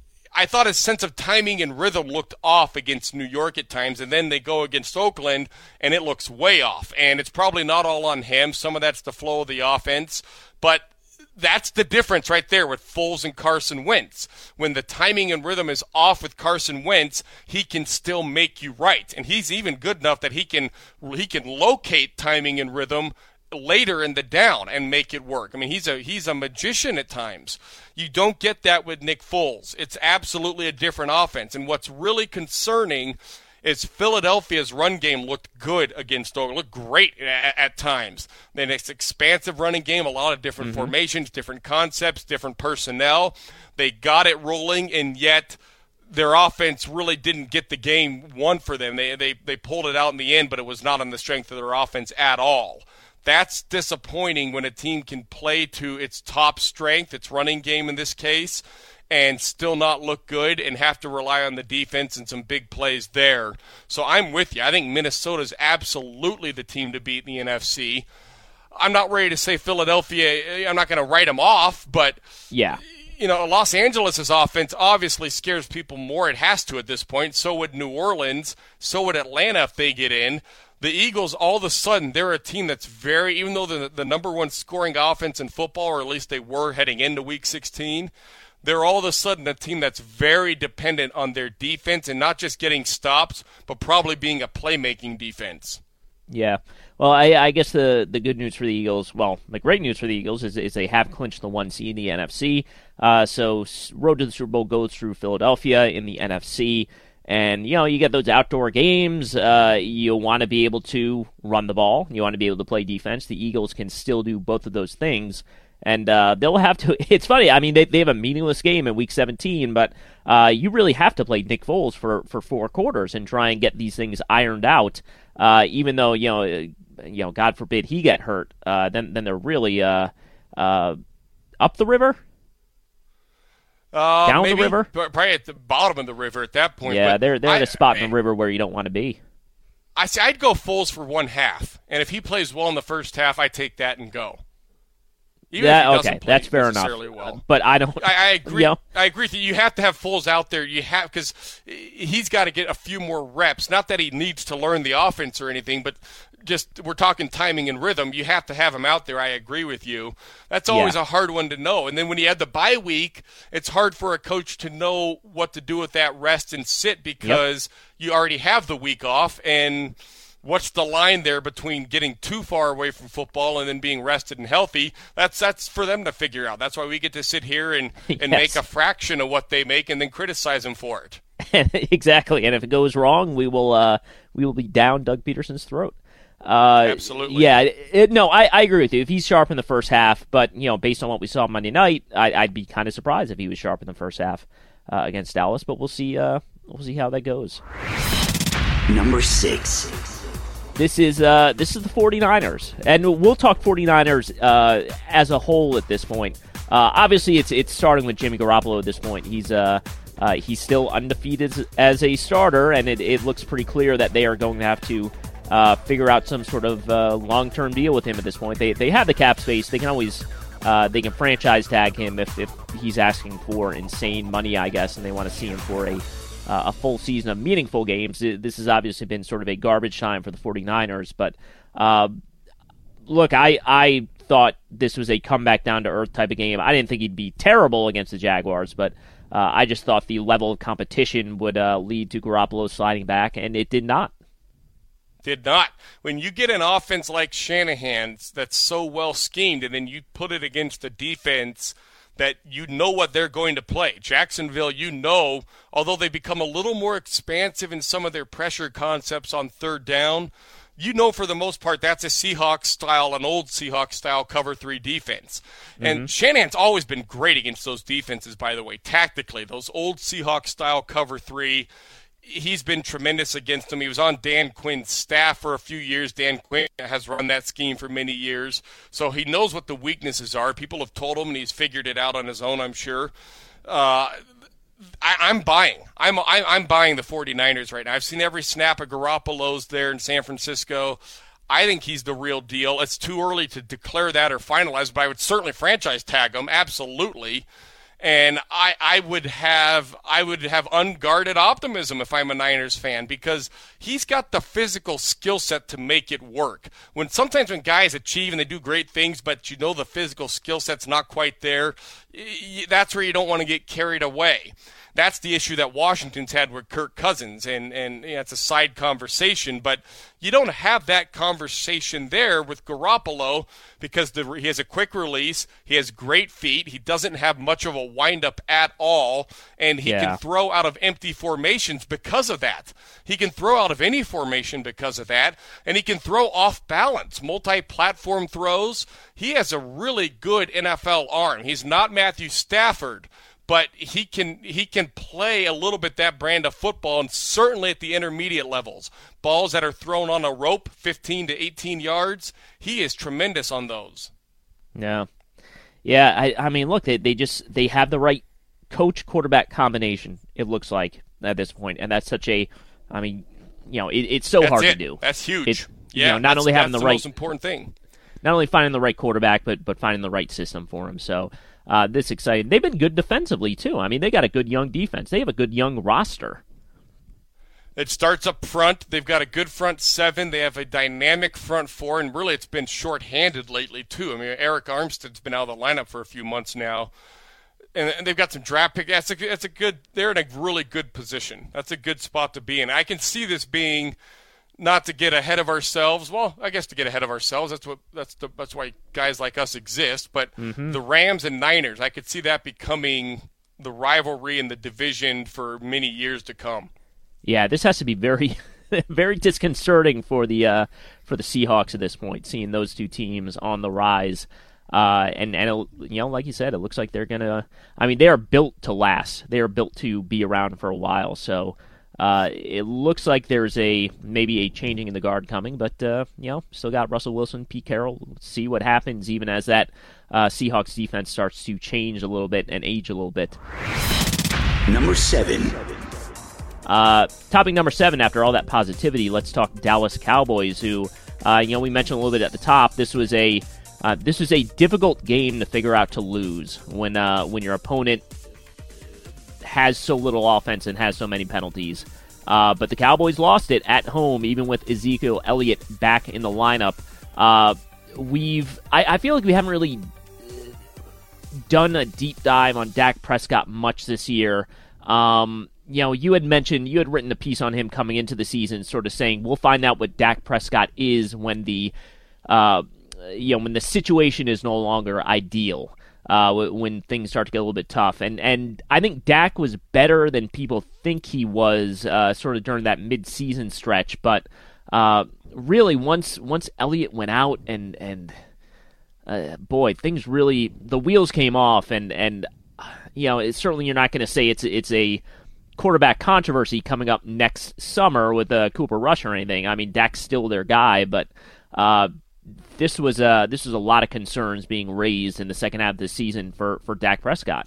I thought his sense of timing and rhythm looked off against New York at times, and then they go against Oakland, and it looks way off. And it's probably not all on him. Some of that's the flow of the offense. But that's the difference right there with Foles and Carson Wentz. When the timing and rhythm is off with Carson Wentz, he can still make you right. And he's even good enough that he can he can locate timing and rhythm later in the down and make it work. I mean, he's a he's a magician at times. You don't get that with Nick Foles. It's absolutely a different offense. And what's really concerning is Philadelphia's run game looked good against Oakland, looked great at, at times. Then it's expansive running game, a lot of different mm-hmm. formations, different concepts, different personnel. They got it rolling, and yet their offense really didn't get the game won for them. They they they pulled it out in the end, but it was not on the strength of their offense at all. That's disappointing when a team can play to its top strength, its running game in this case, and still not look good and have to rely on the defense and some big plays there. So I'm with you. I think Minnesota's absolutely the team to beat in the N F C. I'm not ready to say Philadelphia. I'm not going to write them off, but yeah. You know, Los Angeles' offense obviously scares people more. It has to at this point. So would New Orleans. So would Atlanta if they get in. The Eagles, all of a sudden, they're a team that's very, even though they're the number one scoring offense in football, or at least they were heading into Week sixteen, they're all of a sudden a team that's very dependent on their defense and not just getting stops, but probably being a playmaking defense. Yeah. Well, I, I guess the, the good news for the Eagles, well, the great news for the Eagles is, is they have clinched the one seed in the N F C. Uh, so road to the Super Bowl goes through Philadelphia in the N F C. And, you know, you get those outdoor games. Uh, you want to be able to run the ball. You want to be able to play defense. The Eagles can still do both of those things. And uh, they'll have to – it's funny. I mean, they they have a meaningless game in Week seventeen, but uh, you really have to play Nick Foles for, for four quarters and try and get these things ironed out, uh, even though, you know, you know, God forbid he get hurt. Uh, then, then they're really uh, – uh, up the river, uh, down maybe, the river, probably at the bottom of the river at that point. Yeah, but they're they're I, at a spot man, in the river where you don't want to be. I say I'd go Foles for one half, and if he plays well in the first half, I take that and go. Even yeah, if he doesn't okay, play that's fair enough. Well. But I don't. I, I agree. You know, I agree that you have to have Foles out there. You have because he's got to get a few more reps. Not that he needs to learn the offense or anything, but just we're talking timing and rhythm. You have to have him out there. I agree with you. That's always yeah. a hard one to know. And then when you have the bye week, it's hard for a coach to know what to do with that rest and sit because yep. you already have the week off and. What's the line there between getting too far away from football and then being rested and healthy? That's that's for them to figure out. That's why we get to sit here and, and yes. make a fraction of what they make and then criticize them for it. Exactly. And if it goes wrong, we will uh, we will be down Doug Peterson's throat. Uh, Absolutely. Yeah. It, it, no, I, I agree with you. If he's sharp in the first half, but you know, based on what we saw Monday night, I, I'd be kind of surprised if he was sharp in the first half uh, against Dallas. But we'll see. Uh, we'll see how that goes. Number six. This is uh, this is the 49ers, and we'll talk 49ers uh, as a whole at this point. Uh, obviously, it's it's starting with Jimmy Garoppolo at this point. He's uh, uh, he's still undefeated as a starter, and it, it looks pretty clear that they are going to have to uh, figure out some sort of uh, long-term deal with him at this point. They they have the cap space. They can always uh, they can franchise tag him if, if he's asking for insane money, I guess, and they want to see him for a Uh, a full season of meaningful games. This has obviously been sort of a garbage time for the 49ers, but uh, look, I, I thought this was a comeback down-to-earth type of game. I didn't think he'd be terrible against the Jaguars, but uh, I just thought the level of competition would uh, lead to Garoppolo sliding back, and it did not. Did not. When you get an offense like Shanahan's that's so well schemed, and then you put it against a defense that you know what they're going to play. Jacksonville, you know, although they become a little more expansive in some of their pressure concepts on third down, you know for the most part that's a Seahawks style, an old Seahawks style cover three defense. Mm-hmm. And Shanahan's always been great against those defenses, by the way, tactically. Those old Seahawks style cover three, he's been tremendous against them. He was on Dan Quinn's staff for a few years. Dan Quinn has run that scheme for many years, so he knows what the weaknesses are. People have told him, and he's figured it out on his own, I'm sure. Uh, I, I'm buying. I'm I, I'm buying the 49ers right now. I've seen every snap of Garoppolo's there in San Francisco. I think he's the real deal. It's too early to declare that or finalize, but I would certainly franchise tag him, absolutely. And I, I would have I would have unguarded optimism if I'm a Niners fan because he's got the physical skill set to make it work. When sometimes when guys achieve and they do great things, but you know the physical skill set's not quite there, that's where you don't want to get carried away. That's the issue that Washington's had with Kirk Cousins, and, and you know, it's a side conversation, but you don't have that conversation there with Garoppolo because the, he has a quick release, he has great feet, he doesn't have much of a windup at all, and he yeah. can throw out of empty formations because of that. He can throw out of any formation because of that, and he can throw off balance, multi-platform throws. He has a really good N F L arm. He's not Matthew Stafford, but he can he can play a little bit that brand of football, and certainly at the intermediate levels. Balls that are thrown on a rope, fifteen to eighteen yards, he is tremendous on those. Yeah. Yeah, I, I mean, look, they, they just they have the right coach-quarterback combination, it looks like, at this point. And that's such a, I mean, you know, it, it's so that's hard it. to do. That's huge. It, yeah, you know, not that's, only having that's the, the right, most important thing. Not only finding the right quarterback, but but finding the right system for him. So uh, this exciting. They've been good defensively too. I mean, they got a good young defense. They have a good young roster. It starts up front. They've got a good front seven. They have a dynamic front four, and really it's been shorthanded lately too. I mean, Eric Armstead's been out of the lineup for a few months now, and, and they've got some draft picks. That's a that's a good. They're in a really good position. That's a good spot to be in. I can see this being. Not to get ahead of ourselves. Well, I guess to get ahead of ourselves. That's what. That's the. That's why guys like us exist. But mm-hmm. the Rams and Niners, I could see that becoming the rivalry in the division for many years to come. Yeah, this has to be very, very disconcerting for the uh, for the Seahawks at this point, seeing those two teams on the rise. Uh, and and it, you know, like you said, it looks like they're gonna. I mean, they are built to last. They are built to be around for a while. So. Uh, it looks like there's a maybe a changing in the guard coming, but uh, you know, still got Russell Wilson, Pete Carroll. Let's see what happens, even as that uh, Seahawks defense starts to change a little bit and age a little bit. Number seven. Uh, topic number seven. After all that positivity, let's talk Dallas Cowboys. Who, uh, you know, we mentioned a little bit at the top. This was a uh, this was a difficult game to figure out to lose when uh, when your opponent has so little offense and has so many penalties. Uh, but the Cowboys lost it at home, even with Ezekiel Elliott back in the lineup. Uh, we've, I, I feel like we haven't really done a deep dive on Dak Prescott much this year. Um, you know, you had mentioned, you had written a piece on him coming into the season, sort of saying, we'll find out what Dak Prescott is when the, uh, you know, when the situation is no longer ideal. Uh, when things start to get a little bit tough. And and I think Dak was better than people think he was uh, sort of during that mid-season stretch. But uh, really, once once Elliott went out and, and uh, boy, things really, the wheels came off. And, and you know, it's, certainly you're not going to say it's, it's a quarterback controversy coming up next summer with uh, Cooper Rush or anything. I mean, Dak's still their guy, but uh, This was uh this was a lot of concerns being raised in the second half of the season for, for Dak Prescott.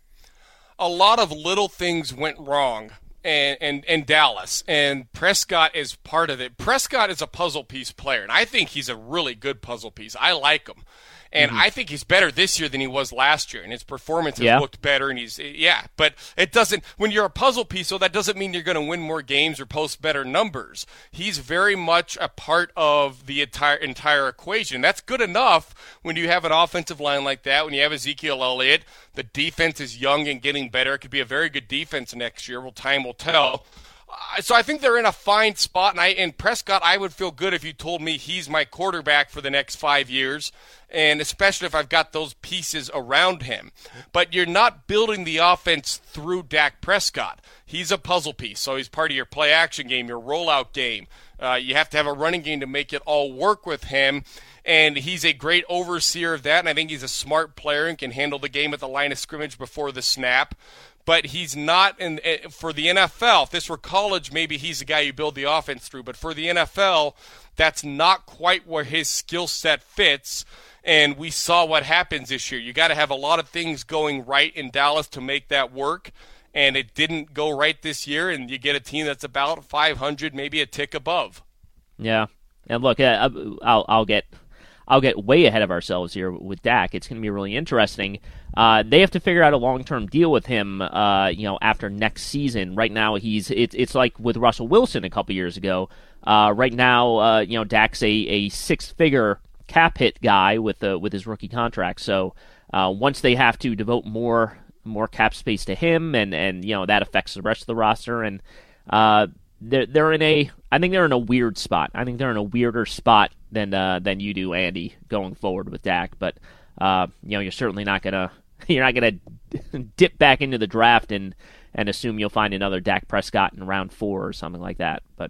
A lot of little things went wrong and and in Dallas, and Prescott is part of it. Prescott is a puzzle piece player, and I think he's a really good puzzle piece. I like him. And mm-hmm. I think he's better this year than he was last year, and his performance has yeah. looked better. And he's yeah, but it doesn't. When you're a puzzle piece, so that doesn't mean you're going to win more games or post better numbers. He's very much a part of the entire entire equation. That's good enough when you have an offensive line like that. When you have Ezekiel Elliott, the defense is young and getting better. It could be a very good defense next year. Well, time will tell. Uh, so I think they're in a fine spot, and I and Prescott, I would feel good if you told me he's my quarterback for the next five years, and especially if I've got those pieces around him. But you're not building the offense through Dak Prescott. He's a puzzle piece, so he's part of your play-action game, your rollout game. Uh, you have to have a running game to make it all work with him, and he's a great overseer of that, and I think he's a smart player and can handle the game at the line of scrimmage before the snap. But he's not in for the N F L. If this were college, maybe he's the guy you build the offense through. But for the N F L, that's not quite where his skill set fits. And we saw what happens this year. You got to have a lot of things going right in Dallas to make that work. And it didn't go right this year. And you get a team that's about five hundred, maybe a tick above. Yeah. And look, uh, I'll, I'll get I'll get way ahead of ourselves here with Dak. It's going to be really interesting. Uh, they have to figure out a long-term deal with him, uh, you know, after next season. Right now, he's it's it's like with Russell Wilson a couple years ago. Uh, right now, uh, you know, Dak's a, a six-figure cap hit guy with uh, with his rookie contract. So uh, once they have to devote more more cap space to him, and, and you know that affects the rest of the roster, and uh, they're they're in a I think they're in a weird spot. I think they're in a weirder spot than uh, than you do, Andy, going forward with Dak. But uh, you know, you're certainly not gonna you're not gonna dip back into the draft and, and assume you'll find another Dak Prescott in round four or something like that. But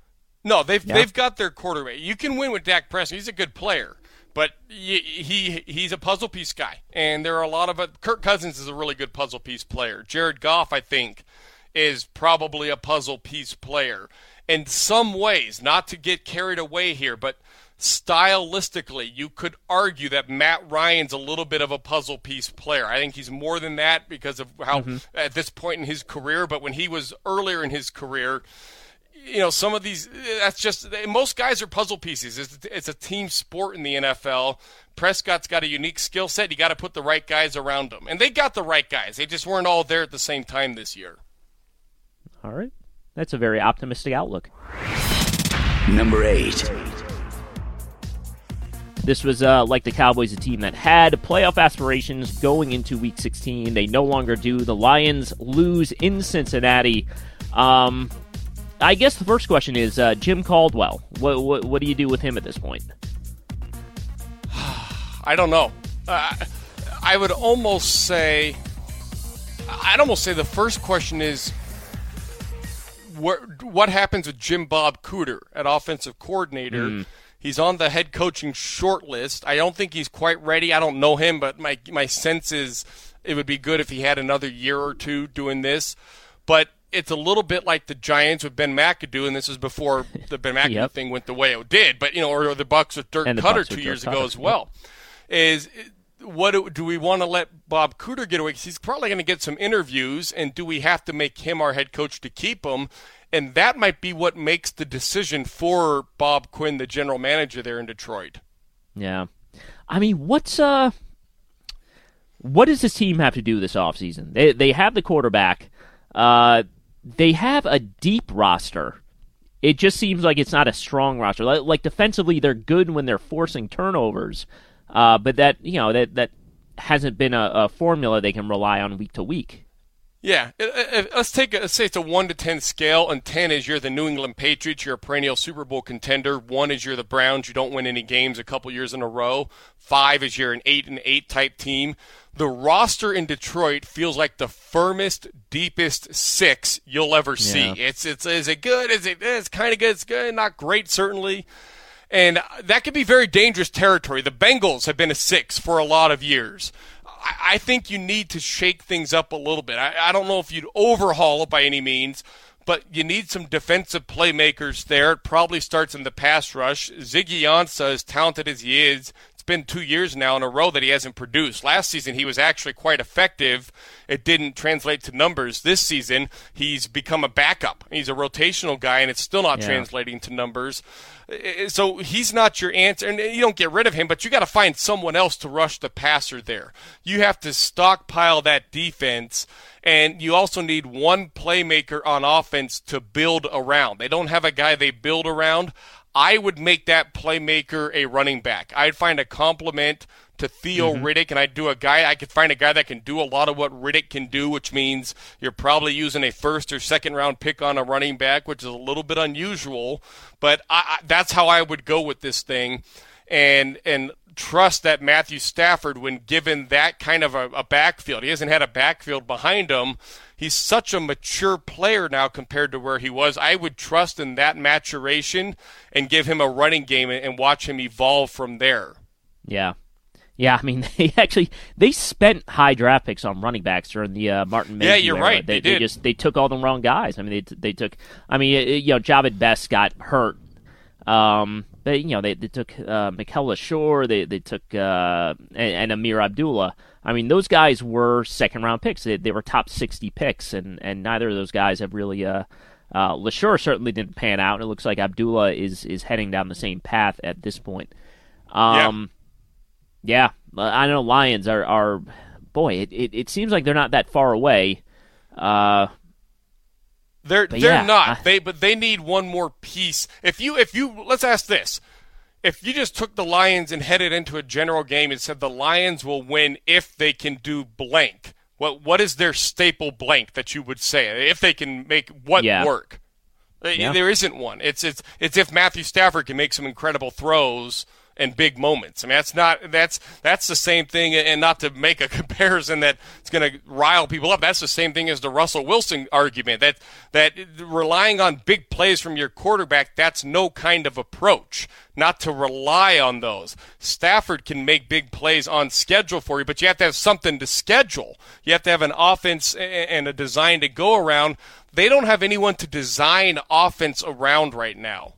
no, they've yeah. they've got their quarterback. You can win with Dak Prescott. He's a good player, but he, he he's a puzzle piece guy, and there are a lot of it. Kirk Cousins is a really good puzzle piece player. Jared Goff, I think, is probably a puzzle piece player in some ways. Not to get carried away here, but stylistically, you could argue that Matt Ryan's a little bit of a puzzle piece player. I think he's more than that because of how mm-hmm. at this point in his career, but when he was earlier in his career, you know, some of these, that's just, most guys are puzzle pieces. It's, it's a team sport in the N F L. Prescott's got a unique skill set. You got to put the right guys around him. And they got the right guys. They just weren't all there at the same time this year. All right. That's a very optimistic outlook. Number eight. This was uh, like the Cowboys, a team that had playoff aspirations going into Week sixteen. They no longer do. The Lions lose in Cincinnati. Um, I guess the first question is uh, Jim Caldwell. What, what what do you do with him at this point? I don't know. Uh, I would almost say, I'd almost say the first question is, what what happens with Jim Bob Cooter at offensive coordinator? Mm. He's on the head coaching short list. I don't think he's quite ready. I don't know him, but my my sense is it would be good if he had another year or two doing this. But it's a little bit like the Giants with Ben McAdoo, and this is before the Ben McAdoo Yep. thing went the way it did, but, you know, or the Bucks with Dirk And the Cutter Bucks with two Dirk years Cutter, ago as well, yep. is what do, do we want to let Bob Cooter get away? Because he's probably going to get some interviews, and do we have to make him our head coach to keep him? And that might be what makes the decision for Bob Quinn, the general manager there in Detroit. Yeah. I mean, what's uh, what does this team have to do this offseason? They they have the quarterback. Uh, they have a deep roster. It just seems like it's not a strong roster. Like, like defensively, they're good when they're forcing turnovers, uh, but that you know that that hasn't been a, a formula they can rely on week to week. Yeah, let's take a, let's say it's a one to ten scale, and ten is you're the New England Patriots, you're a perennial Super Bowl contender. One is you're the Browns, you don't win any games a couple years in a row. Five is you're an eight and eight type team. The roster in Detroit feels like the firmest, deepest six you'll ever see. Yeah. It's it's is it good? Is it? It's kind of good. It's good. Not great, certainly. And that could be very dangerous territory. The Bengals have been a six for a lot of years. I think you need to shake things up a little bit. I, I don't know if you'd overhaul it by any means, but you need some defensive playmakers there. It probably starts in the pass rush. Ziggy Ansah, as talented as he is, it's been two years now in a row that he hasn't produced. Last season, he was actually quite effective. It didn't translate to numbers. This season, he's become a backup. He's a rotational guy, and it's still not yeah. translating to numbers. So he's not your answer, and you don't get rid of him, but you got to find someone else to rush the passer there. You have to stockpile that defense, and you also need one playmaker on offense to build around. They don't have a guy they build around. I would make that playmaker a running back. I'd find a complement to Theo mm-hmm. Riddick, and I'd do a guy, I could find a guy that can do a lot of what Riddick can do, which means you're probably using a first or second round pick on a running back, which is a little bit unusual, but I, I, that's how I would go with this thing, and and trust that Matthew Stafford, when given that kind of a, a backfield, he hasn't had a backfield behind him. He's such a mature player now compared to where he was. I would trust in that maturation and give him a running game and watch him evolve from there. Yeah. Yeah, I mean, they actually they spent high draft picks on running backs during the uh, Martin Minshew Yeah, you're era. right. They, they, they just they took all the wrong guys. I mean, they they took. I mean, it, you know, Javid Best got hurt. Um, but you know, they they took uh, Mikel Lashore. They they took uh, and, and Amir Abdullah. I mean, those guys were second round picks. They, they were top sixty picks, and, and neither of those guys have really. Uh, uh, Lashore certainly didn't pan out, and it looks like Abdullah is is heading down the same path at this point. Um, yeah, yeah I know Lions are are boy. It, it, it seems like they're not that far away. Uh, they're they're yeah, not. I, they but they need one more piece. If you if you let's ask this. If you just took the Lions and headed into a general game and said the Lions will win if they can do blank, what what is their staple blank that you would say? If they can make what yeah. work? Yeah. There isn't one. It's it's it's if Matthew Stafford can make some incredible throws and big moments. I mean, that's not that's that's the same thing, and not to make a comparison that it's going to rile people up. That's the same thing as the Russell Wilson argument that that relying on big plays from your quarterback, that's no kind of approach. Not to rely on those. Stafford can make big plays on schedule for you, but you have to have something to schedule. You have to have an offense and a design to go around. They don't have anyone to design offense around right now.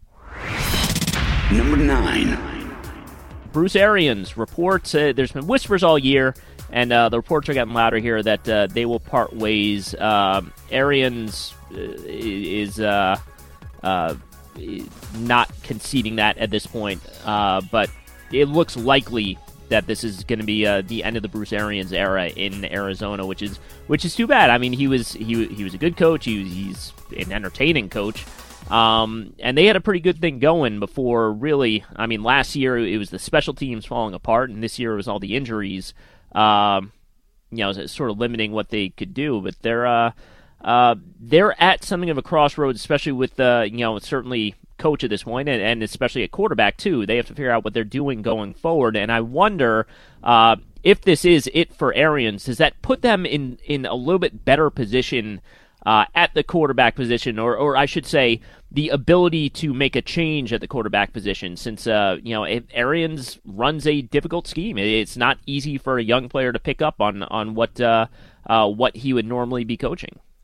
Number nine. Bruce Arians reports, uh, there's been whispers all year, and uh, the reports are getting louder here, that uh, they will part ways. Uh, Arians uh, is uh, uh, not conceding that at this point, uh, but it looks likely that this is going to be uh, the end of the Bruce Arians era in Arizona, which is which is too bad. I mean, he was he he was a good coach. He was, he's an entertaining coach. Um, and they had a pretty good thing going before, really. I mean, last year it was the special teams falling apart, and this year it was all the injuries. Um, you know, sort of limiting what they could do. But they're uh, uh, they're at something of a crossroads, especially with uh, you know, certainly coach at this point, and, and especially at quarterback too. They have to figure out what they're doing going forward. And I wonder uh, if this is it for Arians. Does that put them in in a little bit better position? Uh, at the quarterback position, or, or I should say, the ability to make a change at the quarterback position, since uh, you know, if Arians runs a difficult scheme. It's not easy for a young player to pick up on on what uh, uh, what he would normally be coaching.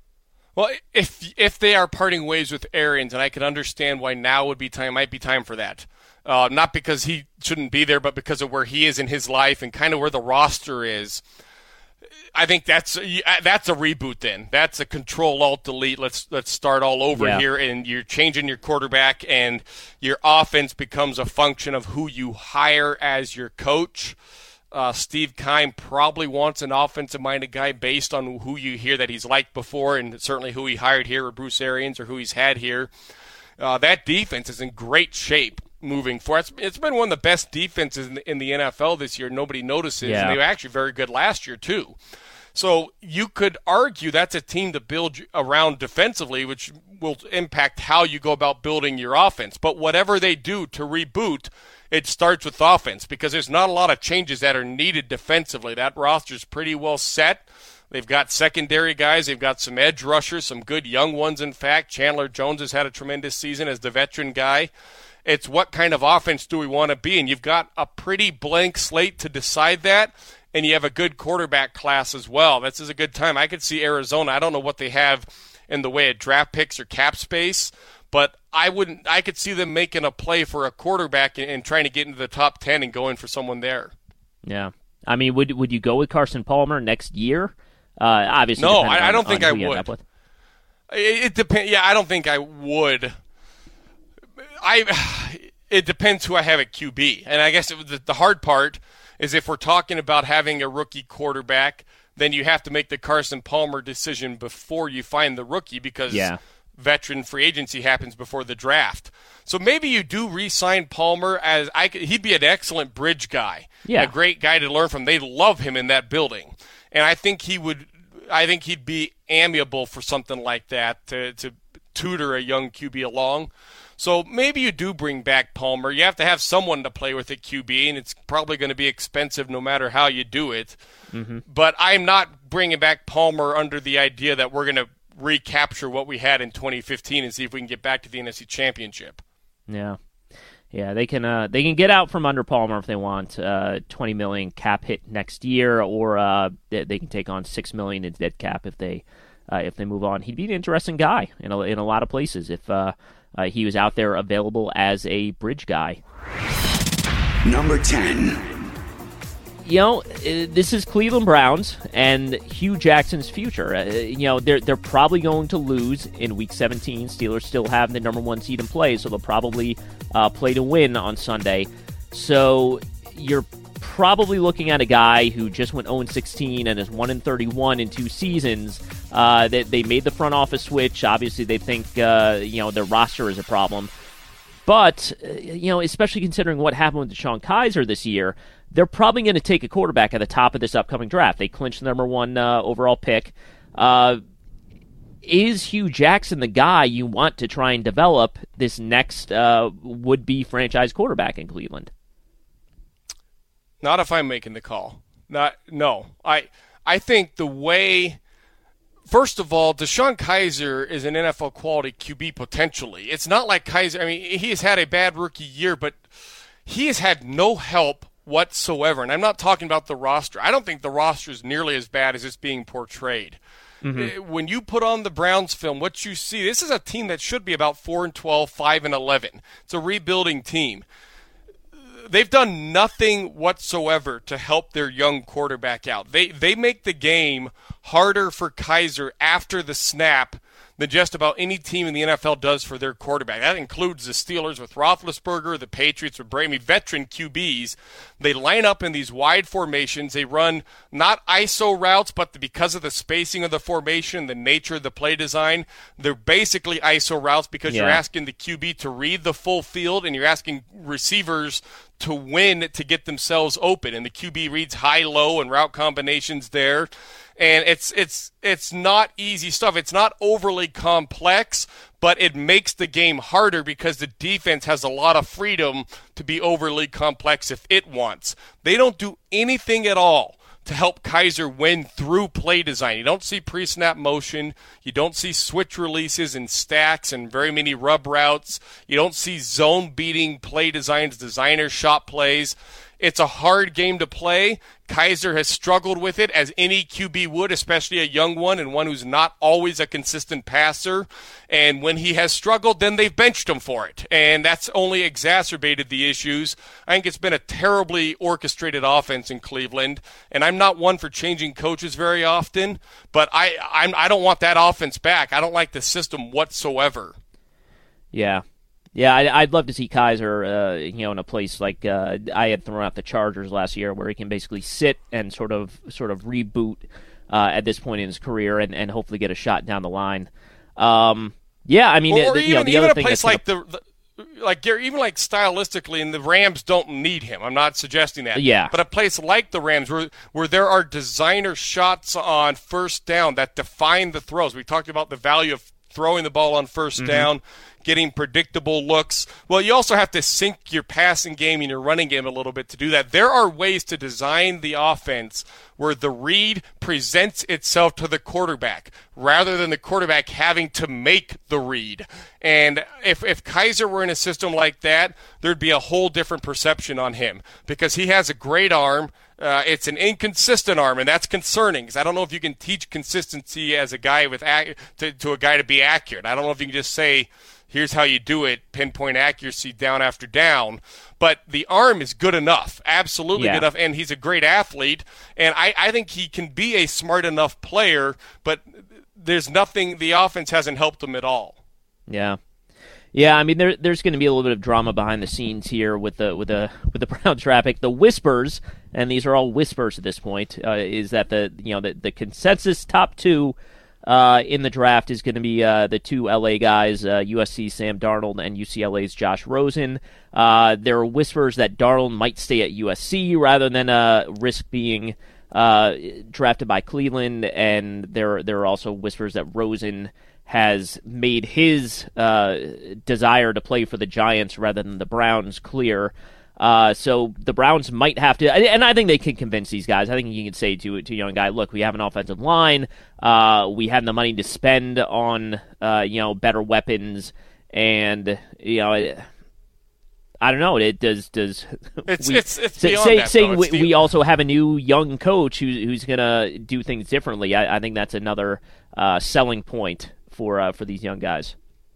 Well, if if they are parting ways with Arians, and I can understand why now would be time, might be time for that. Uh, not because he shouldn't be there, but because of where he is in his life and kind of where the roster is. I think that's that's a reboot. Then that's a Control Alt Delete. Let's let's start all over yeah. here, and you're changing your quarterback, and your offense becomes a function of who you hire as your coach. Uh, Steve Keim probably wants an offensive-minded guy based on who you hear that he's liked before, and certainly who he hired here, or Bruce Arians, or who he's had here. Uh, that defense is in great shape moving forward. It's, it's been one of the best defenses in the, in the N F L this year. Nobody notices, yeah. and they were actually very good last year too. So you could argue that's a team to build around defensively, which will impact how you go about building your offense. But whatever they do to reboot, it starts with offense, because there's not a lot of changes that are needed defensively. That roster's pretty well set. They've got secondary guys. They've got some edge rushers, some good young ones, in fact. Chandler Jones has had a tremendous season as the veteran guy. It's what kind of offense do we want to be? And you've got a pretty blank slate to decide that, and you have a good quarterback class as well. This is a good time. I could see Arizona. I don't know what they have in the way of draft picks or cap space, but I wouldn't. I could see them making a play for a quarterback and, and trying to get into the top ten and going for someone there. Yeah, I mean, would would you go with Carson Palmer next year? Uh, obviously, no, I, I on, don't think I would. It, it depends. Yeah, I don't think I would. I. It depends who I have at Q B, and I guess it, the, the hard part is if we're talking about having a rookie quarterback, then you have to make the Carson Palmer decision before you find the rookie, because yeah. veteran free agency happens before the draft. So maybe you do re-sign Palmer as I could, he'd be an excellent bridge guy, yeah. a great guy to learn from. They love him in that building, and I think he would. I think he'd be amiable for something like that to to tutor a young Q B along. So maybe you do bring back Palmer. You have to have someone to play with at Q B, and it's probably going to be expensive no matter how you do it. Mm-hmm. But I'm not bringing back Palmer under the idea that we're going to recapture what we had in twenty fifteen and see if we can get back to the N F C Championship. Yeah. Yeah, they can uh, they can get out from under Palmer if they want. Uh, twenty million dollars cap hit next year, or uh, they, they can take on six million dollars in dead cap if they uh, if they move on. He'd be an interesting guy in a, in a lot of places if uh, uh, he was out there available as a bridge guy. Number ten. You know, this is Cleveland Browns and Hugh Jackson's future. Uh, you know, they're they're probably going to lose in Week seventeen. Steelers still have the number one seed in play, so they'll probably uh, play to win on Sunday. So you're probably looking at a guy who just went oh and sixteen and is one and thirty-one in two seasons. Uh, that they, they made the front office switch. Obviously, they think uh, you know their roster is a problem. But, you know, especially considering what happened with DeShone Kizer this year, they're probably going to take a quarterback at the top of this upcoming draft. They clinched the number one uh, overall pick. Uh, is Hugh Jackson the guy you want to try and develop this next uh, would-be franchise quarterback in Cleveland? Not if I'm making the call. Not no. I I think the way... First of all, DeShone Kizer is an N F L quality Q B potentially. It's not like Kizer, I mean, he has had a bad rookie year, but he has had no help whatsoever. And I'm not talking about the roster. I don't think the roster is nearly as bad as it's being portrayed. Mm-hmm. When you put on the Browns film, what you see, this is a team that should be about four and twelve, five and eleven. It's a rebuilding team. They've done nothing whatsoever to help their young quarterback out. They they make the game harder for Kizer after the snap than just about any team in the N F L does for their quarterback. That includes the Steelers with Roethlisberger, the Patriots with Brady, veteran Q Bs. They line up in these wide formations. They run not I S O routes, but because of the spacing of the formation, the nature of the play design, they're basically I S O routes because yeah. you're asking the Q B to read the full field and you're asking receivers to win to get themselves open. And the Q B reads high-low and route combinations there. And it's it's it's not easy stuff. It's not overly complex, but it makes the game harder because the defense has a lot of freedom to be overly complex if it wants. They don't do anything at all to help Kizer win through play design. You don't see pre-snap motion. You don't see switch releases and stacks and very many rub routes. You don't see zone-beating play designs, designer shot plays. It's a hard game to play. Kizer has struggled with it, as any Q B would, especially a young one and one who's not always a consistent passer. And when he has struggled, then they've benched him for it. And that's only exacerbated the issues. I think it's been a terribly orchestrated offense in Cleveland. And I'm not one for changing coaches very often, but I I'm, I don't want that offense back. I don't like the system whatsoever. Yeah. Yeah, I'd love to see Kizer, uh, you know, in a place like uh, I had thrown out the Chargers last year, where he can basically sit and sort of sort of reboot uh, at this point in his career, and, and hopefully get a shot down the line. Um, yeah, I mean, or, or the, even, you know, the even other a thing place that's like gonna... the. the Like even like stylistically, and the Rams don't need him. I'm not suggesting that. Yeah. But a place like the Rams, where where there are designer shots on first down that define the throws. We talked about the value of throwing the ball on first mm-hmm. down, getting predictable looks. Well, you also have to sync your passing game and your running game a little bit to do that. There are ways to design the offense where the read presents itself to the quarterback rather than the quarterback having to make the read. And if, if Kizer were in a system like that, there'd be a whole different perception on him, because he has a great arm. Uh, it's an inconsistent arm, and that's concerning, because I don't know if you can teach consistency as a guy with ac- to, to a guy to be accurate. I don't know if you can just say, here's how you do it, pinpoint accuracy down after down. But the arm is good enough, absolutely yeah. good enough, and he's a great athlete. And I, I think he can be a smart enough player, but there's nothing, the offense hasn't helped him at all. Yeah. Yeah, I mean, there, there's going to be a little bit of drama behind the scenes here with the with the with the Browns traffic. The whispers, and these are all whispers at this point, uh, is that the you know the, the consensus top two uh, in the draft is going to be uh, the two L A guys, uh, U S C's Sam Darnold and U C L A's Josh Rosen. Uh, there are whispers that Darnold might stay at U S C rather than uh, risk being uh, drafted by Cleveland, and there there are also whispers that Rosen has made his uh, desire to play for the Giants rather than the Browns clear. Uh, so the Browns might have to, and I think they can convince these guys. I think you can say to, to a young guy, look, we have an offensive line. Uh, we have the money to spend on, uh, you know, better weapons. And, you know, it, I don't know. It does, does it's, we, it's, it's say, beyond say, that, saying though. we, the... we also have a new young coach who, who's going to do things differently. I, I think that's another uh, selling point for uh, for these young guys.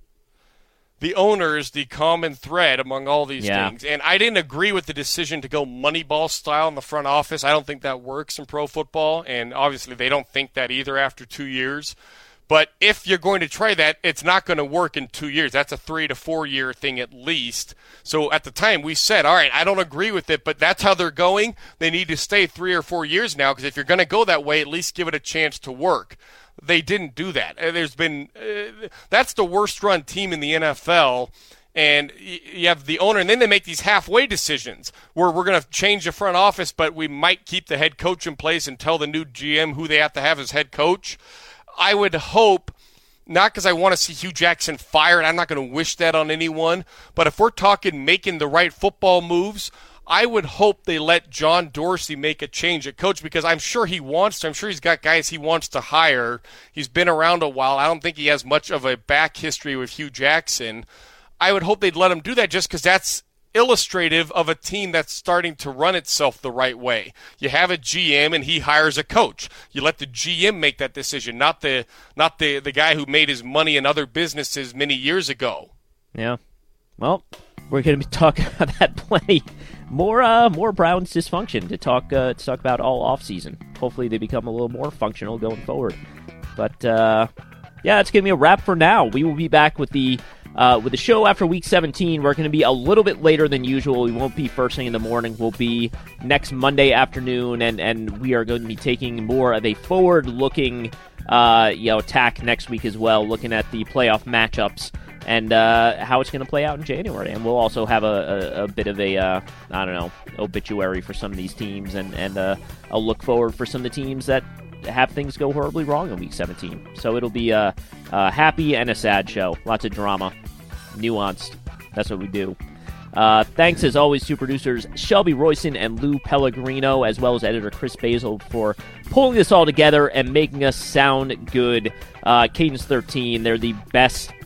The owner is the common thread among all these yeah. things. And I didn't agree with the decision to go Moneyball style in the front office. I don't think that works in pro football, and obviously they don't think that either after two years. But if you're going to try that, it's not going to work in two years. That's a three to four year thing at least. So at the time we said, all right, I don't agree with it, but that's how they're going. They need to stay three or four years now, because if you're going to go that way, at least give it a chance to work. They didn't do that. There's been uh, that's the worst run team in the N F L. And you have the owner, and then they make these halfway decisions where we're going to change the front office, but we might keep the head coach in place and tell the new G M who they have to have as head coach. I would hope, not because I want to see Hugh Jackson fired, I'm not going to wish that on anyone, but if we're talking making the right football moves, I would hope they let John Dorsey make a change at coach, because I'm sure he wants to. I'm sure he's got guys he wants to hire. He's been around a while. I don't think he has much of a back history with Hugh Jackson. I would hope they'd let him do that, just because that's illustrative of a team that's starting to run itself the right way. You have a G M and he hires a coach. You let the G M make that decision, not the not the, the guy who made his money in other businesses many years ago. Yeah. Well, we're going to be talking about that plenty. More uh, more Browns dysfunction to talk uh, to talk about all offseason. Hopefully they become a little more functional going forward. But, uh, yeah, that's going to be a wrap for now. We will be back with the uh, with the show after Week seventeen. We're going to be a little bit later than usual. We won't be first thing in the morning. We'll be next Monday afternoon, and, and we are going to be taking more of a forward-looking uh, you know, tack next week as well, looking at the playoff matchups and uh, how it's going to play out in January. And we'll also have a, a, a bit of a, uh, I don't know, obituary for some of these teams, and, and uh, a look forward for some of the teams that have things go horribly wrong in Week seventeen. So it'll be a, a happy and a sad show. Lots of drama. Nuanced. That's what we do. Uh, thanks, as always, to producers Shelby Royson and Lou Pellegrino, as well as editor Chris Basil, for pulling this all together and making us sound good. Uh, Cadence thirteen, they're the best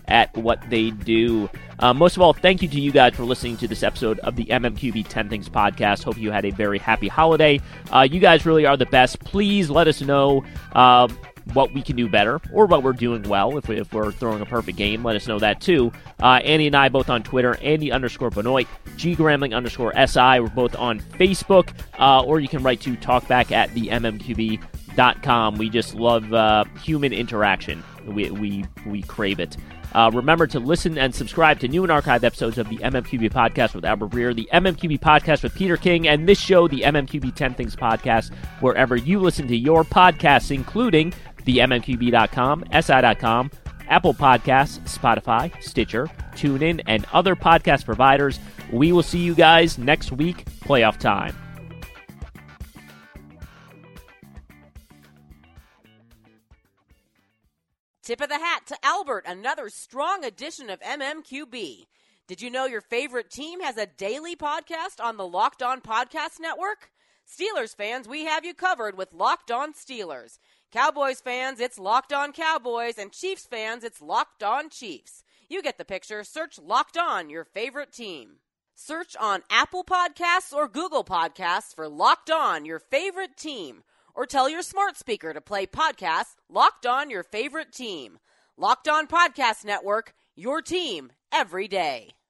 at what they do. Uh, most of all, thank you to you guys for listening to this episode of the M M Q B ten Things podcast. Hope you had a very happy holiday. Uh, you guys really are the best. Please let us know uh, what we can do better or what we're doing well. If, we, if we're throwing a perfect game, let us know that too. Uh, Andy and I both on Twitter, Andy underscore Benoit, G Grambling underscore S I. We're both on Facebook, uh, or you can write to talkback at the M M Q B dot com. We just love uh, human interaction. We, we, we crave it. Uh, remember to listen and subscribe to new and archived episodes of the M M Q B podcast with Albert Breer, the M M Q B podcast with Peter King, and this show, the M M Q B ten Things podcast, wherever you listen to your podcasts, including the M M Q B dot com, S I dot com, Apple Podcasts, Spotify, Stitcher, TuneIn, and other podcast providers. We will see you guys next week, playoff time. Tip of the hat to Albert, another strong edition of M M Q B. Did you know your favorite team has a daily podcast on the Locked On Podcast Network? Steelers fans, we have you covered with Locked On Steelers. Cowboys fans, it's Locked On Cowboys, and Chiefs fans, it's Locked On Chiefs. You get the picture. Search Locked On, your favorite team. Search on Apple Podcasts or Google Podcasts for Locked On, your favorite team. Or tell your smart speaker to play podcasts Locked On, your favorite team. Locked On Podcast Network, your team every day.